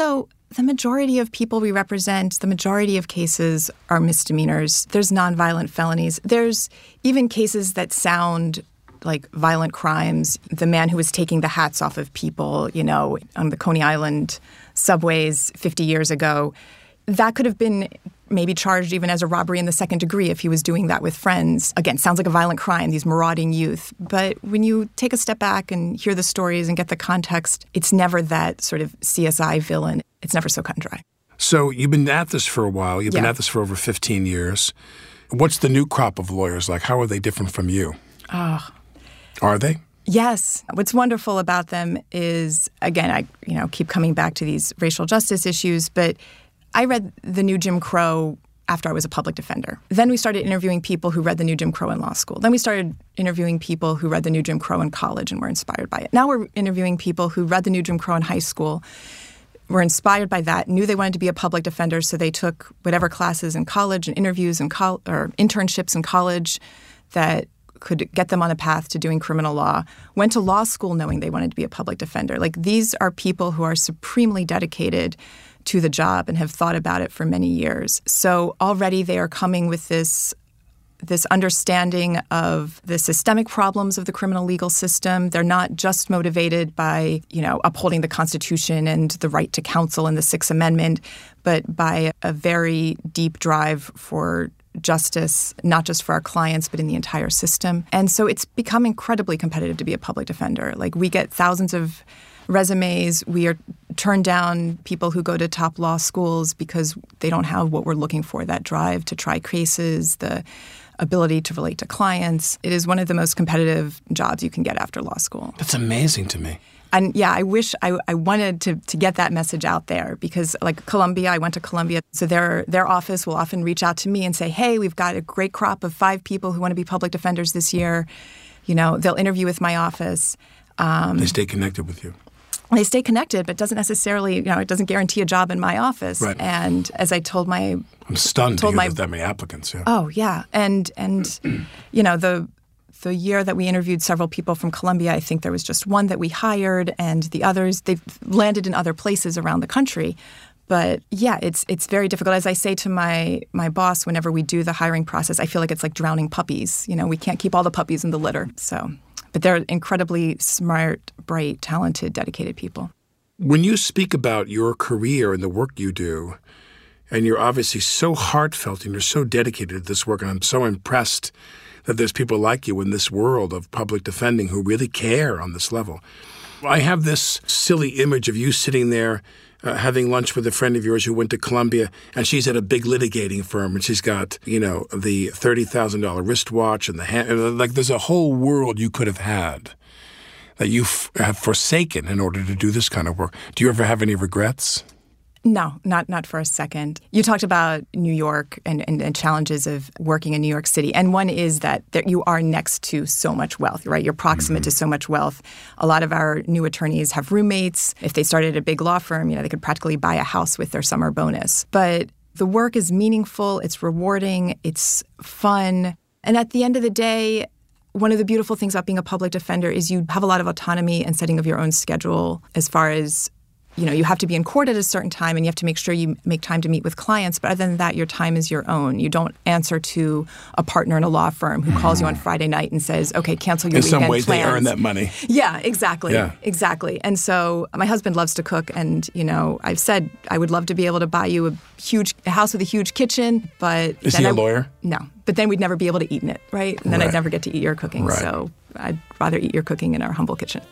the majority of people we represent, the majority of cases are misdemeanors. There's nonviolent felonies. There's even cases that sound like violent crimes. The man who was taking the hats off of people, you know, on the Coney Island subways fifty years ago, that could have been maybe charged even as a robbery in the second degree if he was doing that with friends. Again, sounds like a violent crime, these marauding youth. But when you take a step back and hear the stories and get the context, it's never that sort of C S I villain. It's never so cut and dry. So you've been at this for a while. You've yeah. been at this for over fifteen years. What's the new crop of lawyers like? How are they different from you? Oh. Are they? Yes. What's wonderful about them is, again, I you know keep coming back to these racial justice issues, but I read The New Jim Crow after I was a public defender. Then we started interviewing people who read The New Jim Crow in law school. Then we started interviewing people who read The New Jim Crow in college and were inspired by it. Now we're interviewing people who read The New Jim Crow in high school, were inspired by that, knew they wanted to be a public defender, so they took whatever classes in college and interviews and col- or internships in college that could get them on a path to doing criminal law, went to law school knowing they wanted to be a public defender. Like, these are people who are supremely dedicated to the job and have thought about it for many years. So already they are coming with this this understanding of the systemic problems of the criminal legal system. They're not just motivated by, you know, upholding the Constitution and the right to counsel and the Sixth Amendment, but by a very deep drive for justice, not just for our clients, but in the entire system. And so it's become incredibly competitive to be a public defender. Like, we get thousands of resumes. We are turned down people who go to top law schools because they don't have what we're looking for, that drive to try cases, the ability to relate to clients. It is one of the most competitive jobs you can get after law school. That's amazing to me. And yeah, I wish I, I wanted to, to get that message out there because, like Columbia, I went to Columbia. So their their office will often reach out to me and say, hey, we've got a great crop of five people who want to be public defenders this year. You know, they'll interview with my office. Um, they stay connected with you. They stay connected, but it doesn't necessarily, you know, it doesn't guarantee a job in my office. Right. And as I told my... I'm stunned told to hear my, that, that many applicants, yeah. Oh, yeah. And, and you know, the the year that we interviewed several people from Columbia, I think there was just one that we hired, and the others, they've landed in other places around the country. But yeah, it's it's very difficult. As I say to my my boss whenever we do the hiring process, I feel like it's like drowning puppies. You know, we can't keep all the puppies in the litter. So... But they're incredibly smart, bright, talented, dedicated people. When you speak about your career and the work you do, and you're obviously so heartfelt and you're so dedicated to this work, and I'm so impressed that there's people like you in this world of public defending who really care on this level. I have this silly image of you sitting there Uh, having lunch with a friend of yours who went to Columbia, and she's at a big litigating firm, and she's got, you know, the thirty thousand dollars wristwatch and the hand, like there's a whole world you could have had that you f- have forsaken in order to do this kind of work. Do you ever have any regrets? No, not not for a second. You talked about New York and, and, and challenges of working in New York City. And one is that there, you are next to so much wealth, right? You're proximate mm-hmm. to so much wealth. A lot of our new attorneys have roommates. If they started a big law firm, you know, they could practically buy a house with their summer bonus. But the work is meaningful. It's rewarding. It's fun. And at the end of the day, one of the beautiful things about being a public defender is you have a lot of autonomy and setting of your own schedule as far as, you know, you have to be in court at a certain time and you have to make sure you make time to meet with clients. But other than that, your time is your own. You don't answer to a partner in a law firm who calls you on Friday night and says, okay, cancel your in weekend some ways, plans. they earn that money. Yeah, exactly. Yeah. Exactly. And so my husband loves to cook. And, you know, I've said I would love to be able to buy you a huge a house with a huge kitchen. But is then he a I, lawyer? No. But then we'd never be able to eat in it, right? And then right. I'd never get to eat your cooking. Right. So I'd rather eat your cooking in our humble kitchen.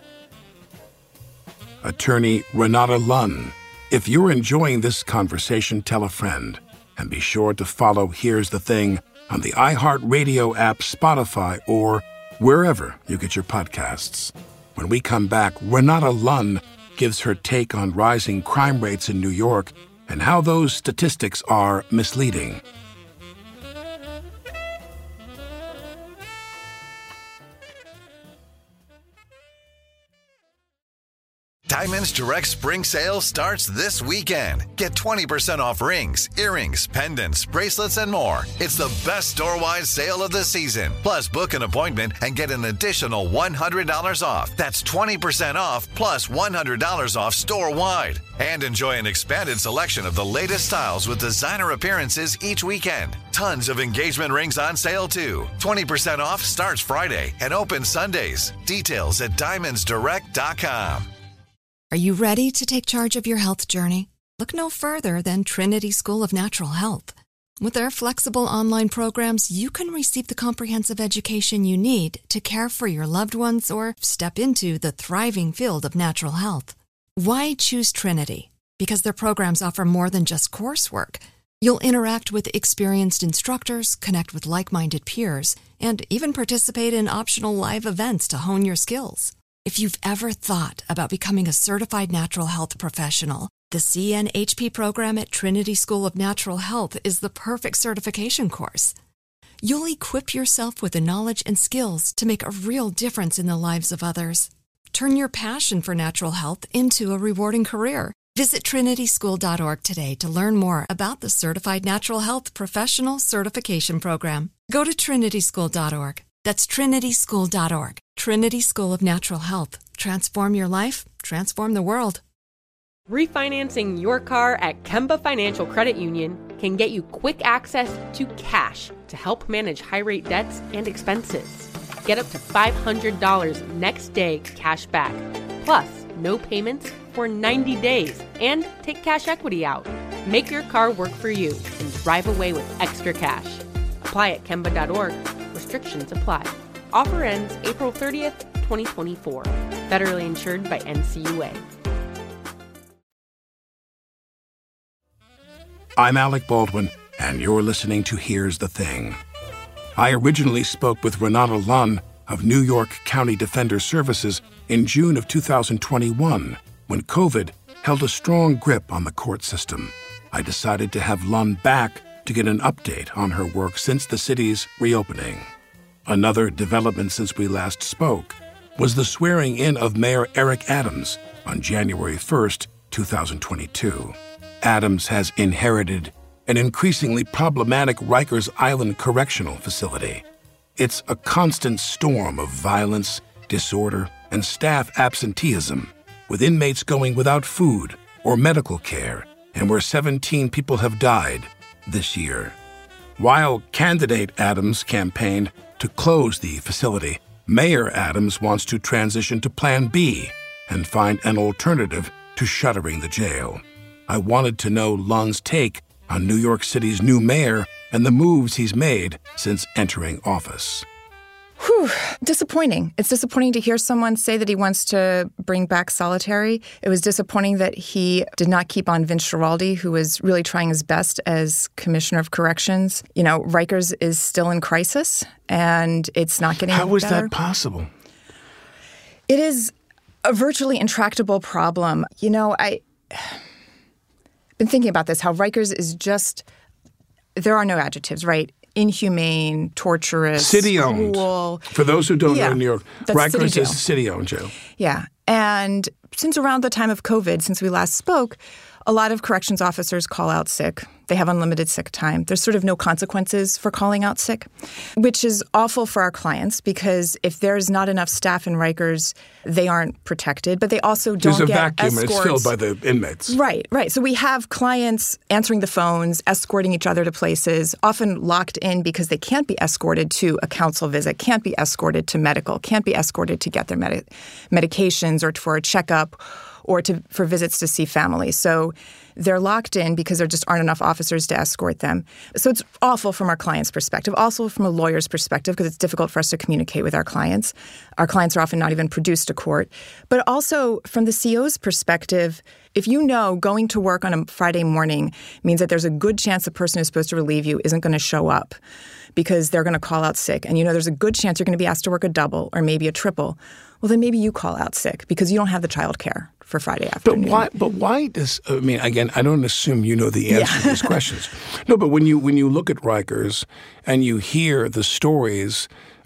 Attorney Renata Lunn. If you're enjoying this conversation, tell a friend. And be sure to follow Here's the Thing on the iHeartRadio app, Spotify, or wherever you get your podcasts. When we come back, Renata Lunn gives her take on rising crime rates in New York and how those statistics are misleading. Diamonds Direct Spring Sale starts this weekend. Get twenty percent off rings, earrings, pendants, bracelets, and more. It's the best store-wide sale of the season. Plus, book an appointment and get an additional one hundred dollars off. That's twenty percent off plus one hundred dollars off store-wide. And enjoy an expanded selection of the latest styles with designer appearances each weekend. Tons of engagement rings on sale, too. twenty percent off starts Friday and opens Sundays. Details at diamonds direct dot com. Are you ready to take charge of your health journey? Look no further than Trinity School of Natural Health. With their flexible online programs, you can receive the comprehensive education you need to care for your loved ones or step into the thriving field of natural health. Why choose Trinity? Because their programs offer more than just coursework. You'll interact with experienced instructors, connect with like-minded peers, and even participate in optional live events to hone your skills. If you've ever thought about becoming a certified natural health professional, the C N H P program at Trinity School of Natural Health is the perfect certification course. You'll equip yourself with the knowledge and skills to make a real difference in the lives of others. Turn your passion for natural health into a rewarding career. Visit trinity school dot org today to learn more about the Certified Natural Health Professional Certification Program. Go to trinity school dot org. That's trinity school dot org. Trinity School of Natural Health. Transform your life, transform the world. Refinancing your car at Kemba Financial Credit Union can get you quick access to cash to help manage high-rate debts and expenses. Get up to five hundred dollars next day cash back, plus no payments for ninety days, and take cash equity out. Make your car work for you and drive away with extra cash. Apply at kemba dot org. Restrictions apply. Offer ends April thirtieth, twenty twenty-four. Federally insured by N C U A. I'm Alec Baldwin, and you're listening to Here's the Thing. I originally spoke with Renata Lunn of New York County Defender Services in June of two thousand twenty-one, when COVID held a strong grip on the court system. I decided to have Lunn back to get an update on her work since the city's reopening. Another development since we last spoke was the swearing in of Mayor Eric Adams on January first, two thousand twenty-two. Adams has inherited an increasingly problematic Rikers Island Correctional Facility. It's a constant storm of violence, disorder, and staff absenteeism, with inmates going without food or medical care, and where seventeen people have died this year. While candidate Adams campaigned to close the facility, Mayor Adams wants to transition to Plan B and find an alternative to shuttering the jail. I wanted to know Lunn's take on New York City's new mayor and the moves he's made since entering office. Whew, disappointing. It's disappointing to hear someone say that he wants to bring back solitary. It was disappointing that he did not keep on Vince Schiraldi, who was really trying his best as Commissioner of Corrections. You know, Rikers is still in crisis, and it's not getting better. How is that possible? It is a virtually intractable problem. You know, I... been thinking about this, how Rikers is just, there are no adjectives, right? Inhumane, torturous, city-owned. Cruel. For those who don't yeah, know New York, Rikers is city-owned jail. Yeah. And since around the time of COVID, since we last spoke, a lot of corrections officers call out sick. They have unlimited sick time. There's sort of no consequences for calling out sick, which is awful for our clients because if there's not enough staff in Rikers, they aren't protected, but they also don't There's a get vacuum escorts. And it's filled by the inmates. Right, right. So we have clients answering the phones, escorting each other to places, often locked in because they can't be escorted to a counsel visit, can't be escorted to medical, can't be escorted to get their med- medications or for a checkup or to for visits to see family. So they're locked in because there just aren't enough officers to escort them. So it's awful from our client's perspective, also from a lawyer's perspective because it's difficult for us to communicate with our clients. Our clients are often not even produced to court. But also from the C O's perspective, if you know going to work on a Friday morning means that there's a good chance the person who's supposed to relieve you isn't going to show up because they're going to call out sick, and you know there's a good chance you're going to be asked to work a double or maybe a triple, well, then maybe you call out sick because you don't have the childcare for Friday afternoon. But why? But why does? I mean, again, I don't assume you know the answer yeah. to these questions. No, but when you when you look at Rikers and you hear the stories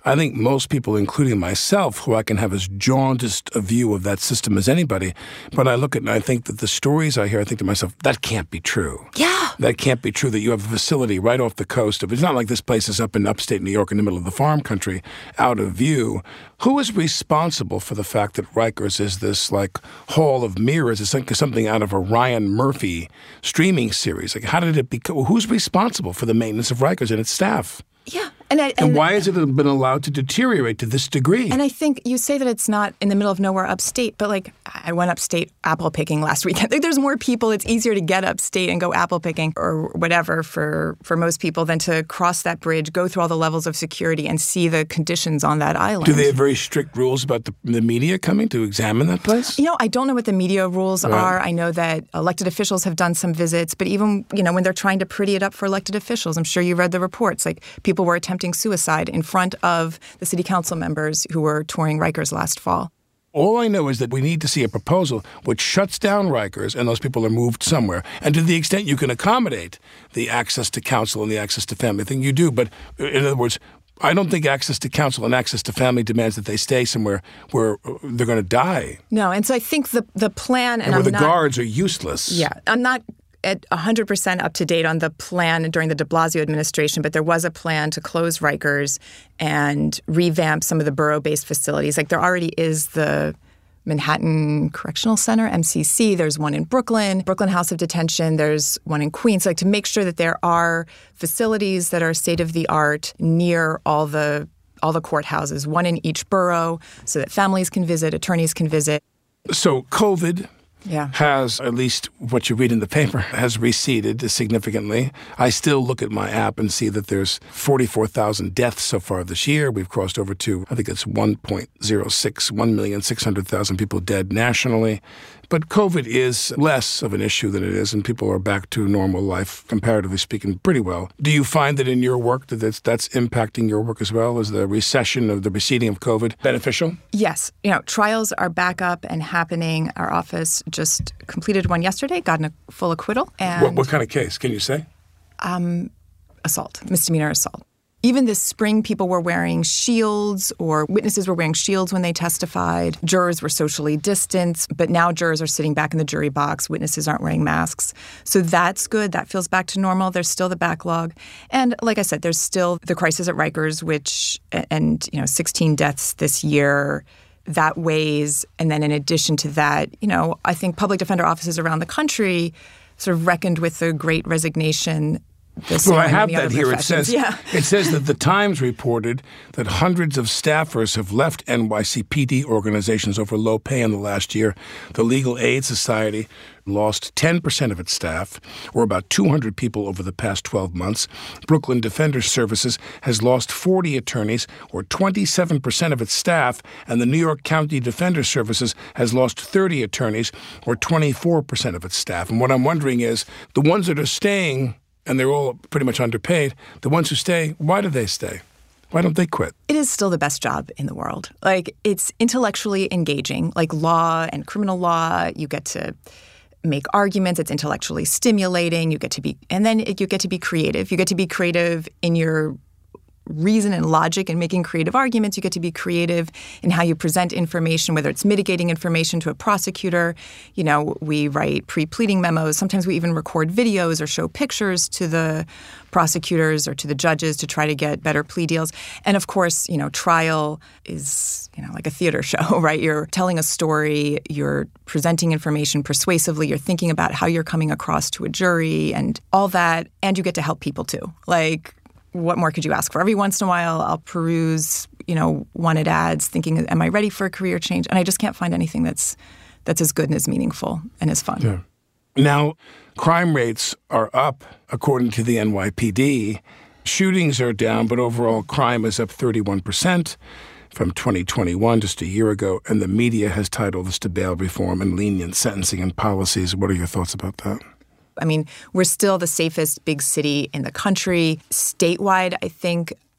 I think most people, including myself, who I can have as jaundiced a view of that system as anybody, but I look at it and I think that the stories I hear, I think to myself, that can't be true. Yeah. That can't be true, that you have a facility right off the coast of, it's not like this place is up in upstate New York in the middle of the farm country, out of view. Who is responsible for the fact that Rikers is this, like, hall of mirrors? It's like something out of a Ryan Murphy streaming series. Like, how did it become? Who's responsible for the maintenance of Rikers and its staff? Yeah. And, I, and, and why has it been allowed to deteriorate to this degree? And I think you say that it's not in the middle of nowhere upstate, but like I went upstate apple picking last weekend. There's more people. It's easier to get upstate and go apple picking or whatever for, for most people than to cross that bridge, go through all the levels of security and see the conditions on that island. Do they have very strict rules about the, the media coming to examine that place? You know, I don't know what the media rules right. are. I know that elected officials have done some visits, but even, you know, when they're trying to pretty it up for elected officials, I'm sure you read the reports, like people were attempting suicide in front of the city council members who were touring Rikers last fall. All I know is that we need to see a proposal which shuts down Rikers and those people are moved somewhere. And to the extent you can accommodate the access to counsel and the access to family thing, you do. But in other words, I don't think access to counsel and access to family demands that they stay somewhere where they're going to die. No, and so I think the the plan... And, and where I'm the not, guards are useless. Yeah, I'm not at one hundred percent up to date on the plan during the de Blasio administration, but there was a plan to close Rikers and revamp some of the borough-based facilities. Like there already is the Manhattan Correctional Center, M C C. There's one in Brooklyn, Brooklyn House of Detention. There's one in Queens. Like to make sure that there are facilities that are state-of-the-art near all the all the courthouses, one in each borough, so that families can visit, attorneys can visit. So COVID... Yeah. has, at least what you read in the paper, has receded significantly. I still look at my app and see that there's forty-four thousand deaths so far this year. We've crossed over to, I think it's one point zero six, one million six hundred thousand people dead nationally. But COVID is less of an issue than it is, and people are back to normal life, comparatively speaking, pretty well. Do you find that in your work that that's, that's impacting your work as well? Is the recession of the receding of COVID beneficial? Yes. You know, trials are back up and happening. Our office just completed one yesterday, got a full acquittal. And what, what kind of case? Can you say? Um, assault, misdemeanor assault. Even this spring, people were wearing shields or witnesses were wearing shields when they testified. Jurors were socially distanced, but now jurors are sitting back in the jury box. Witnesses aren't wearing masks. So that's good. That feels back to normal. There's still the backlog. And like I said, there's still the crisis at Rikers, which, and, you know, sixteen deaths this year. That weighs. And then in addition to that, you know, I think public defender offices around the country sort of reckoned with the Great Resignation. Well, I have that here. It says, yeah. it says that the Times reported that hundreds of staffers have left N Y C P D organizations over low pay in the last year. The Legal Aid Society lost ten percent of its staff, or about two hundred people over the past twelve months. Brooklyn Defender Services has lost forty attorneys, or twenty-seven percent of its staff, and the New York County Defender Services has lost thirty attorneys, or twenty-four percent of its staff. And what I'm wondering is, the ones that are staying, and they're all pretty much underpaid, the ones who stay, why do they stay? Why don't they quit? It is still the best job in the world. Like, it's intellectually engaging. Like law and criminal law, you get to make arguments. It's intellectually stimulating. You get to be, and then you get to be creative. You get to be creative in your reason and logic and making creative arguments. You get to be creative in how you present information, whether it's mitigating information to a prosecutor. You know, we write pre-pleading memos. Sometimes we even record videos or show pictures to the prosecutors or to the judges to try to get better plea deals. And of course, you know, trial is, you know, like a theater show, right? You're telling a story, you're presenting information persuasively, you're thinking about how you're coming across to a jury and all that. And you get to help people too. Like, what more could you ask for? Every once in a while, I'll peruse, you know, wanted ads thinking, am I ready for a career change? And I just can't find anything that's that's as good and as meaningful and as fun. Yeah. Now, crime rates are up, according to the N Y P D. Shootings are down, but overall crime is up thirty-one percent from twenty twenty-one, just a year ago. And the media has titled this to bail reform and lenient sentencing and policies. What are your thoughts about that? I mean, we're still the safest big city in the country. Statewide, I think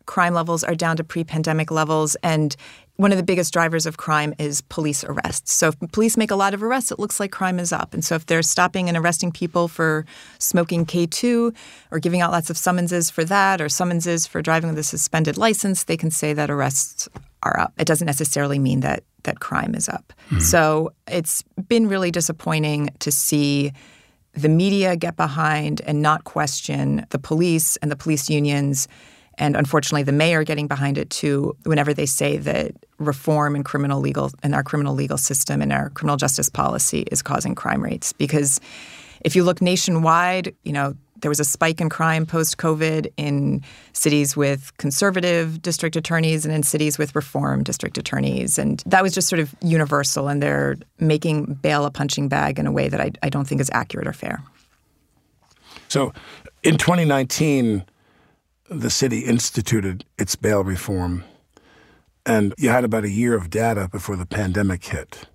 crime levels are down to pre-pandemic levels, and one of the biggest drivers of crime is police arrests. So if police make a lot of arrests, it looks like crime is up. And so if they're stopping and arresting people for smoking K two or giving out lots of summonses for that or summonses for driving with a suspended license, they can say that arrests are up. It doesn't necessarily mean that that crime is up. Mm-hmm. So it's been really disappointing to see the media get behind and not question the police and the police unions, and unfortunately the mayor getting behind it too, whenever they say that reform in criminal legal in our criminal legal system and our criminal justice policy is causing crime rates. Because if you look nationwide, you know, there was a spike in crime post-COVID in cities with conservative district attorneys and in cities with reform district attorneys. And that was just sort of universal, and they're making bail a punching bag in a way that I, I don't think is accurate or fair. So in twenty nineteen, the city instituted its bail reform, and you had about a year of data before the pandemic hit.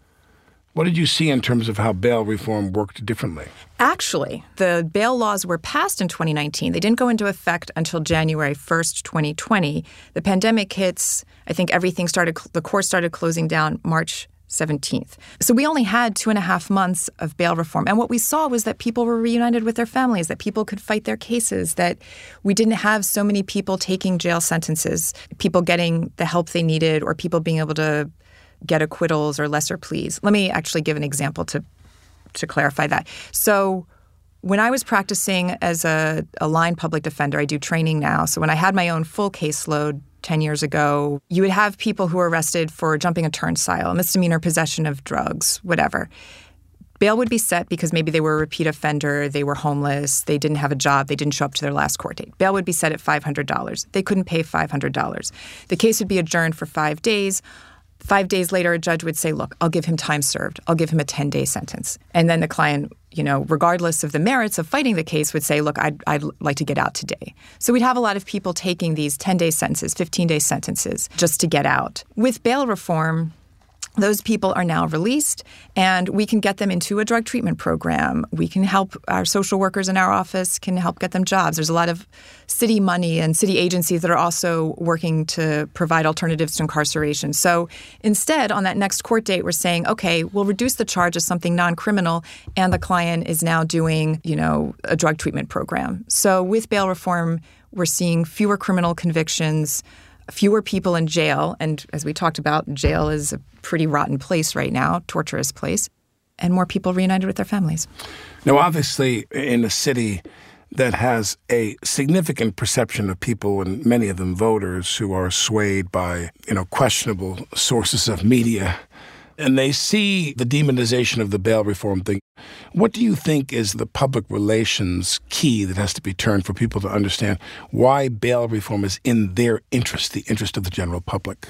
What did you see in terms of how bail reform worked differently? Actually, the bail laws were passed in twenty nineteen. They didn't go into effect until January first, twenty twenty. The pandemic hits. I think everything started, the courts started closing down March seventeenth. So we only had two and a half months of bail reform. And what we saw was that people were reunited with their families, that people could fight their cases, that we didn't have so many people taking jail sentences, people getting the help they needed, or people being able to get acquittals or lesser pleas. Let me actually give an example to to clarify that. So when I was practicing as a, a line public defender, I do training now. So when I had my own full caseload ten years ago, you would have people who were arrested for jumping a turnstile, misdemeanor possession of drugs, whatever. Bail would be set because maybe they were a repeat offender, they were homeless, they didn't have a job, they didn't show up to their last court date. Bail would be set at five hundred dollars. They couldn't pay five hundred dollars. The case would be adjourned for five days. Five days later, a judge would say, look, I'll give him time served. I'll give him a ten-day sentence. And then the client, you know, regardless of the merits of fighting the case, would say, look, I'd, I'd like to get out today. So we'd have a lot of people taking these ten-day sentences, fifteen-day sentences just to get out. With bail reform, those people are now released, and we can get them into a drug treatment program. We can help our social workers in our office can help get them jobs. There's a lot of city money and city agencies that are also working to provide alternatives to incarceration. So instead, on that next court date, we're saying, okay, we'll reduce the charge as something non-criminal, and the client is now doing, you know, a drug treatment program. So with bail reform, we're seeing fewer criminal convictions, fewer people in jail. And as we talked about, jail is a pretty rotten place right now, torturous place, and more people reunited with their families. Now, obviously, in a city that has a significant perception of people, and many of them voters, who are swayed by, you know, questionable sources of media, and they see the demonization of the bail reform thing, what do you think is the public relations key that has to be turned for people to understand why bail reform is in their interest, the interest of the general public?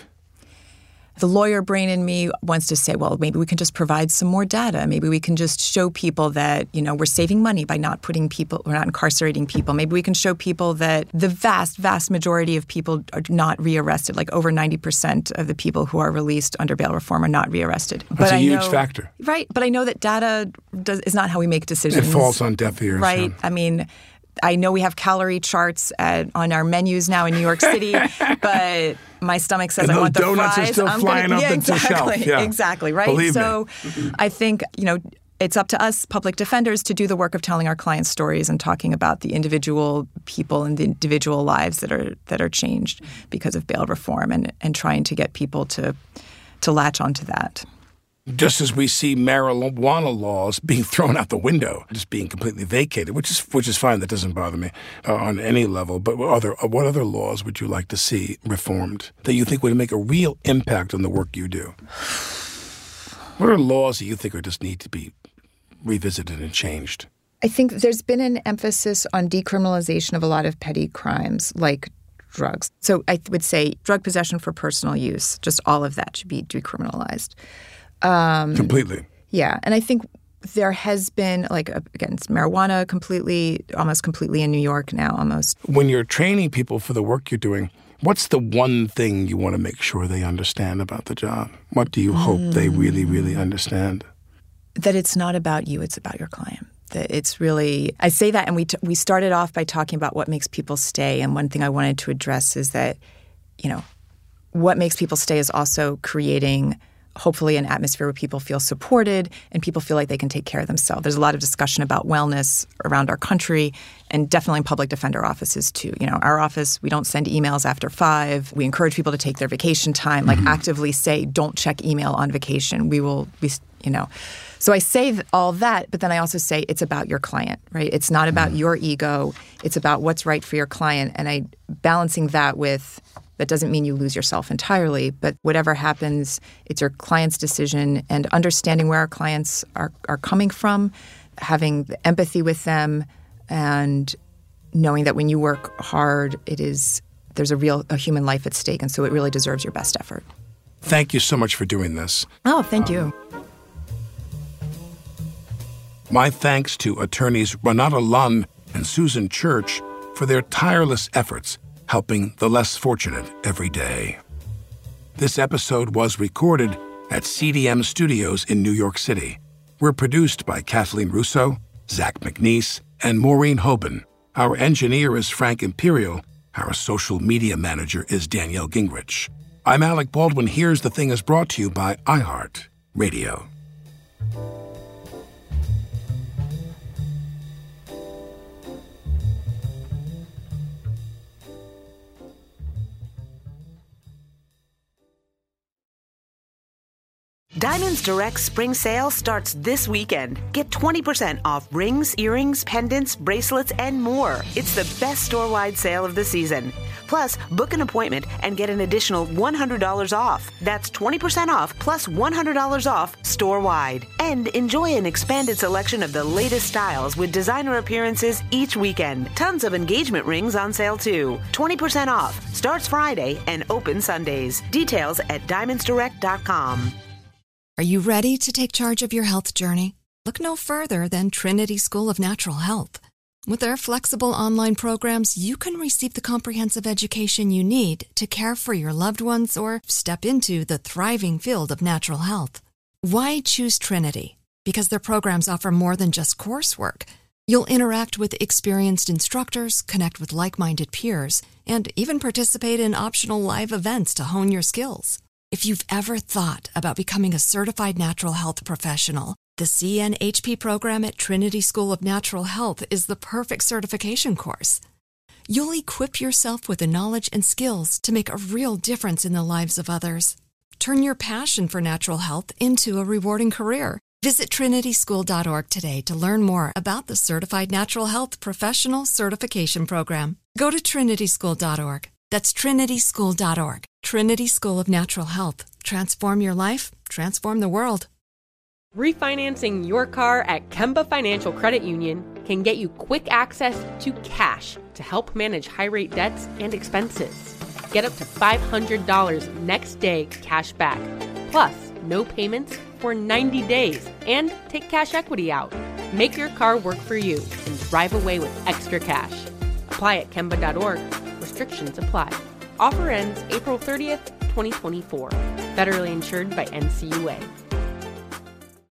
The lawyer brain in me wants to say, well, maybe we can just provide some more data. Maybe we can just show people that, you know, we're saving money by not putting people, we're not incarcerating people. Maybe we can show people that the vast, vast majority of people are not rearrested. Like over ninety percent of the people who are released under bail reform are not rearrested. That's but a I huge know, factor. Right. But I know that data does, is not how we make decisions. It falls on deaf ears. Right. Yeah. I mean, I know we have calorie charts at, on our menus now in New York City, but my stomach says and I want the donuts fries. Are still I'm flying gonna, up yeah, into exactly, shelf. Yeah. Exactly, right? Believe so me. I think, you know, it's up to us public defenders to do the work of telling our clients' stories and talking about the individual people and the individual lives that are that are changed because of bail reform, and, and trying to get people to to latch onto that. Just as we see marijuana laws being thrown out the window, just being completely vacated, which is which is fine. That doesn't bother me uh, on any level. But what other what other laws would you like to see reformed that you think would make a real impact on the work you do? What are laws that you think are just need to be revisited and changed? I think there's been an emphasis on decriminalization of a lot of petty crimes like drugs. So I would say drug possession for personal use, just all of that should be decriminalized. Um, Completely. Yeah. And I think there has been, like, again, it's marijuana completely, almost completely in New York now, almost. When you're training people for the work you're doing, what's the one thing you want to make sure they understand about the job? What do you hope mm. they really, really understand? That it's not about you, it's about your client. That it's really, I say that, and we t- we started off by talking about what makes people stay. And one thing I wanted to address is that, you know, what makes people stay is also creating hopefully an atmosphere where people feel supported and people feel like they can take care of themselves. There's a lot of discussion about wellness around our country and definitely in public defender offices too. You know, our office, we don't send emails after five. We encourage people to take their vacation time, like mm-hmm. actively say, don't check email on vacation. We will, we, you know. So I say all that, but then I also say it's about your client, right? It's not about mm-hmm. your ego. It's about what's right for your client. And I balancing that with, that doesn't mean you lose yourself entirely, but whatever happens, it's your client's decision, and understanding where our clients are, are coming from, having empathy with them, and knowing that when you work hard, it is there's a real a human life at stake, and so it really deserves your best effort. Thank you so much for doing this. Oh, thank um, you. My thanks to attorneys Renata Lunn and Susan Church for their tireless efforts helping the less fortunate every day. This episode was recorded at C D M Studios in New York City. We're produced by Kathleen Russo, Zach McNeese, and Maureen Hoban. Our engineer is Frank Imperial. Our social media manager is Danielle Gingrich. I'm Alec Baldwin. Here's the Thing is brought to you by iHeart Radio. Diamonds Direct spring sale starts this weekend. Get twenty percent off rings, earrings, pendants, bracelets, and more. It's the best store-wide sale of the season. Plus, book an appointment and get an additional one hundred dollars off. That's twenty percent off plus one hundred dollars off store-wide. And enjoy an expanded selection of the latest styles with designer appearances each weekend. Tons of engagement rings on sale too. twenty percent off. Starts Friday and open Sundays. Details at diamonds direct dot com. Are you ready to take charge of your health journey? Look no further than Trinity School of Natural Health. With their flexible online programs, you can receive the comprehensive education you need to care for your loved ones or step into the thriving field of natural health. Why choose Trinity? Because their programs offer more than just coursework. You'll interact with experienced instructors, connect with like-minded peers, and even participate in optional live events to hone your skills. If you've ever thought about becoming a certified natural health professional, the C N H P program at Trinity School of Natural Health is the perfect certification course. You'll equip yourself with the knowledge and skills to make a real difference in the lives of others. Turn your passion for natural health into a rewarding career. Visit trinity school dot org today to learn more about the Certified Natural Health Professional Certification Program. Go to trinity school dot org. That's trinity school dot org. Trinity School of Natural Health. Transform your life, transform the world. Refinancing your car at Kemba Financial Credit Union can get you quick access to cash to help manage high-rate debts and expenses. Get up to five hundred dollars next day cash back, plus no payments for ninety days, and take cash equity out. Make your car work for you and drive away with extra cash. Apply at kemba dot org. Restrictions apply. Offer ends April thirtieth, twenty twenty-four. Federally insured by N C U A.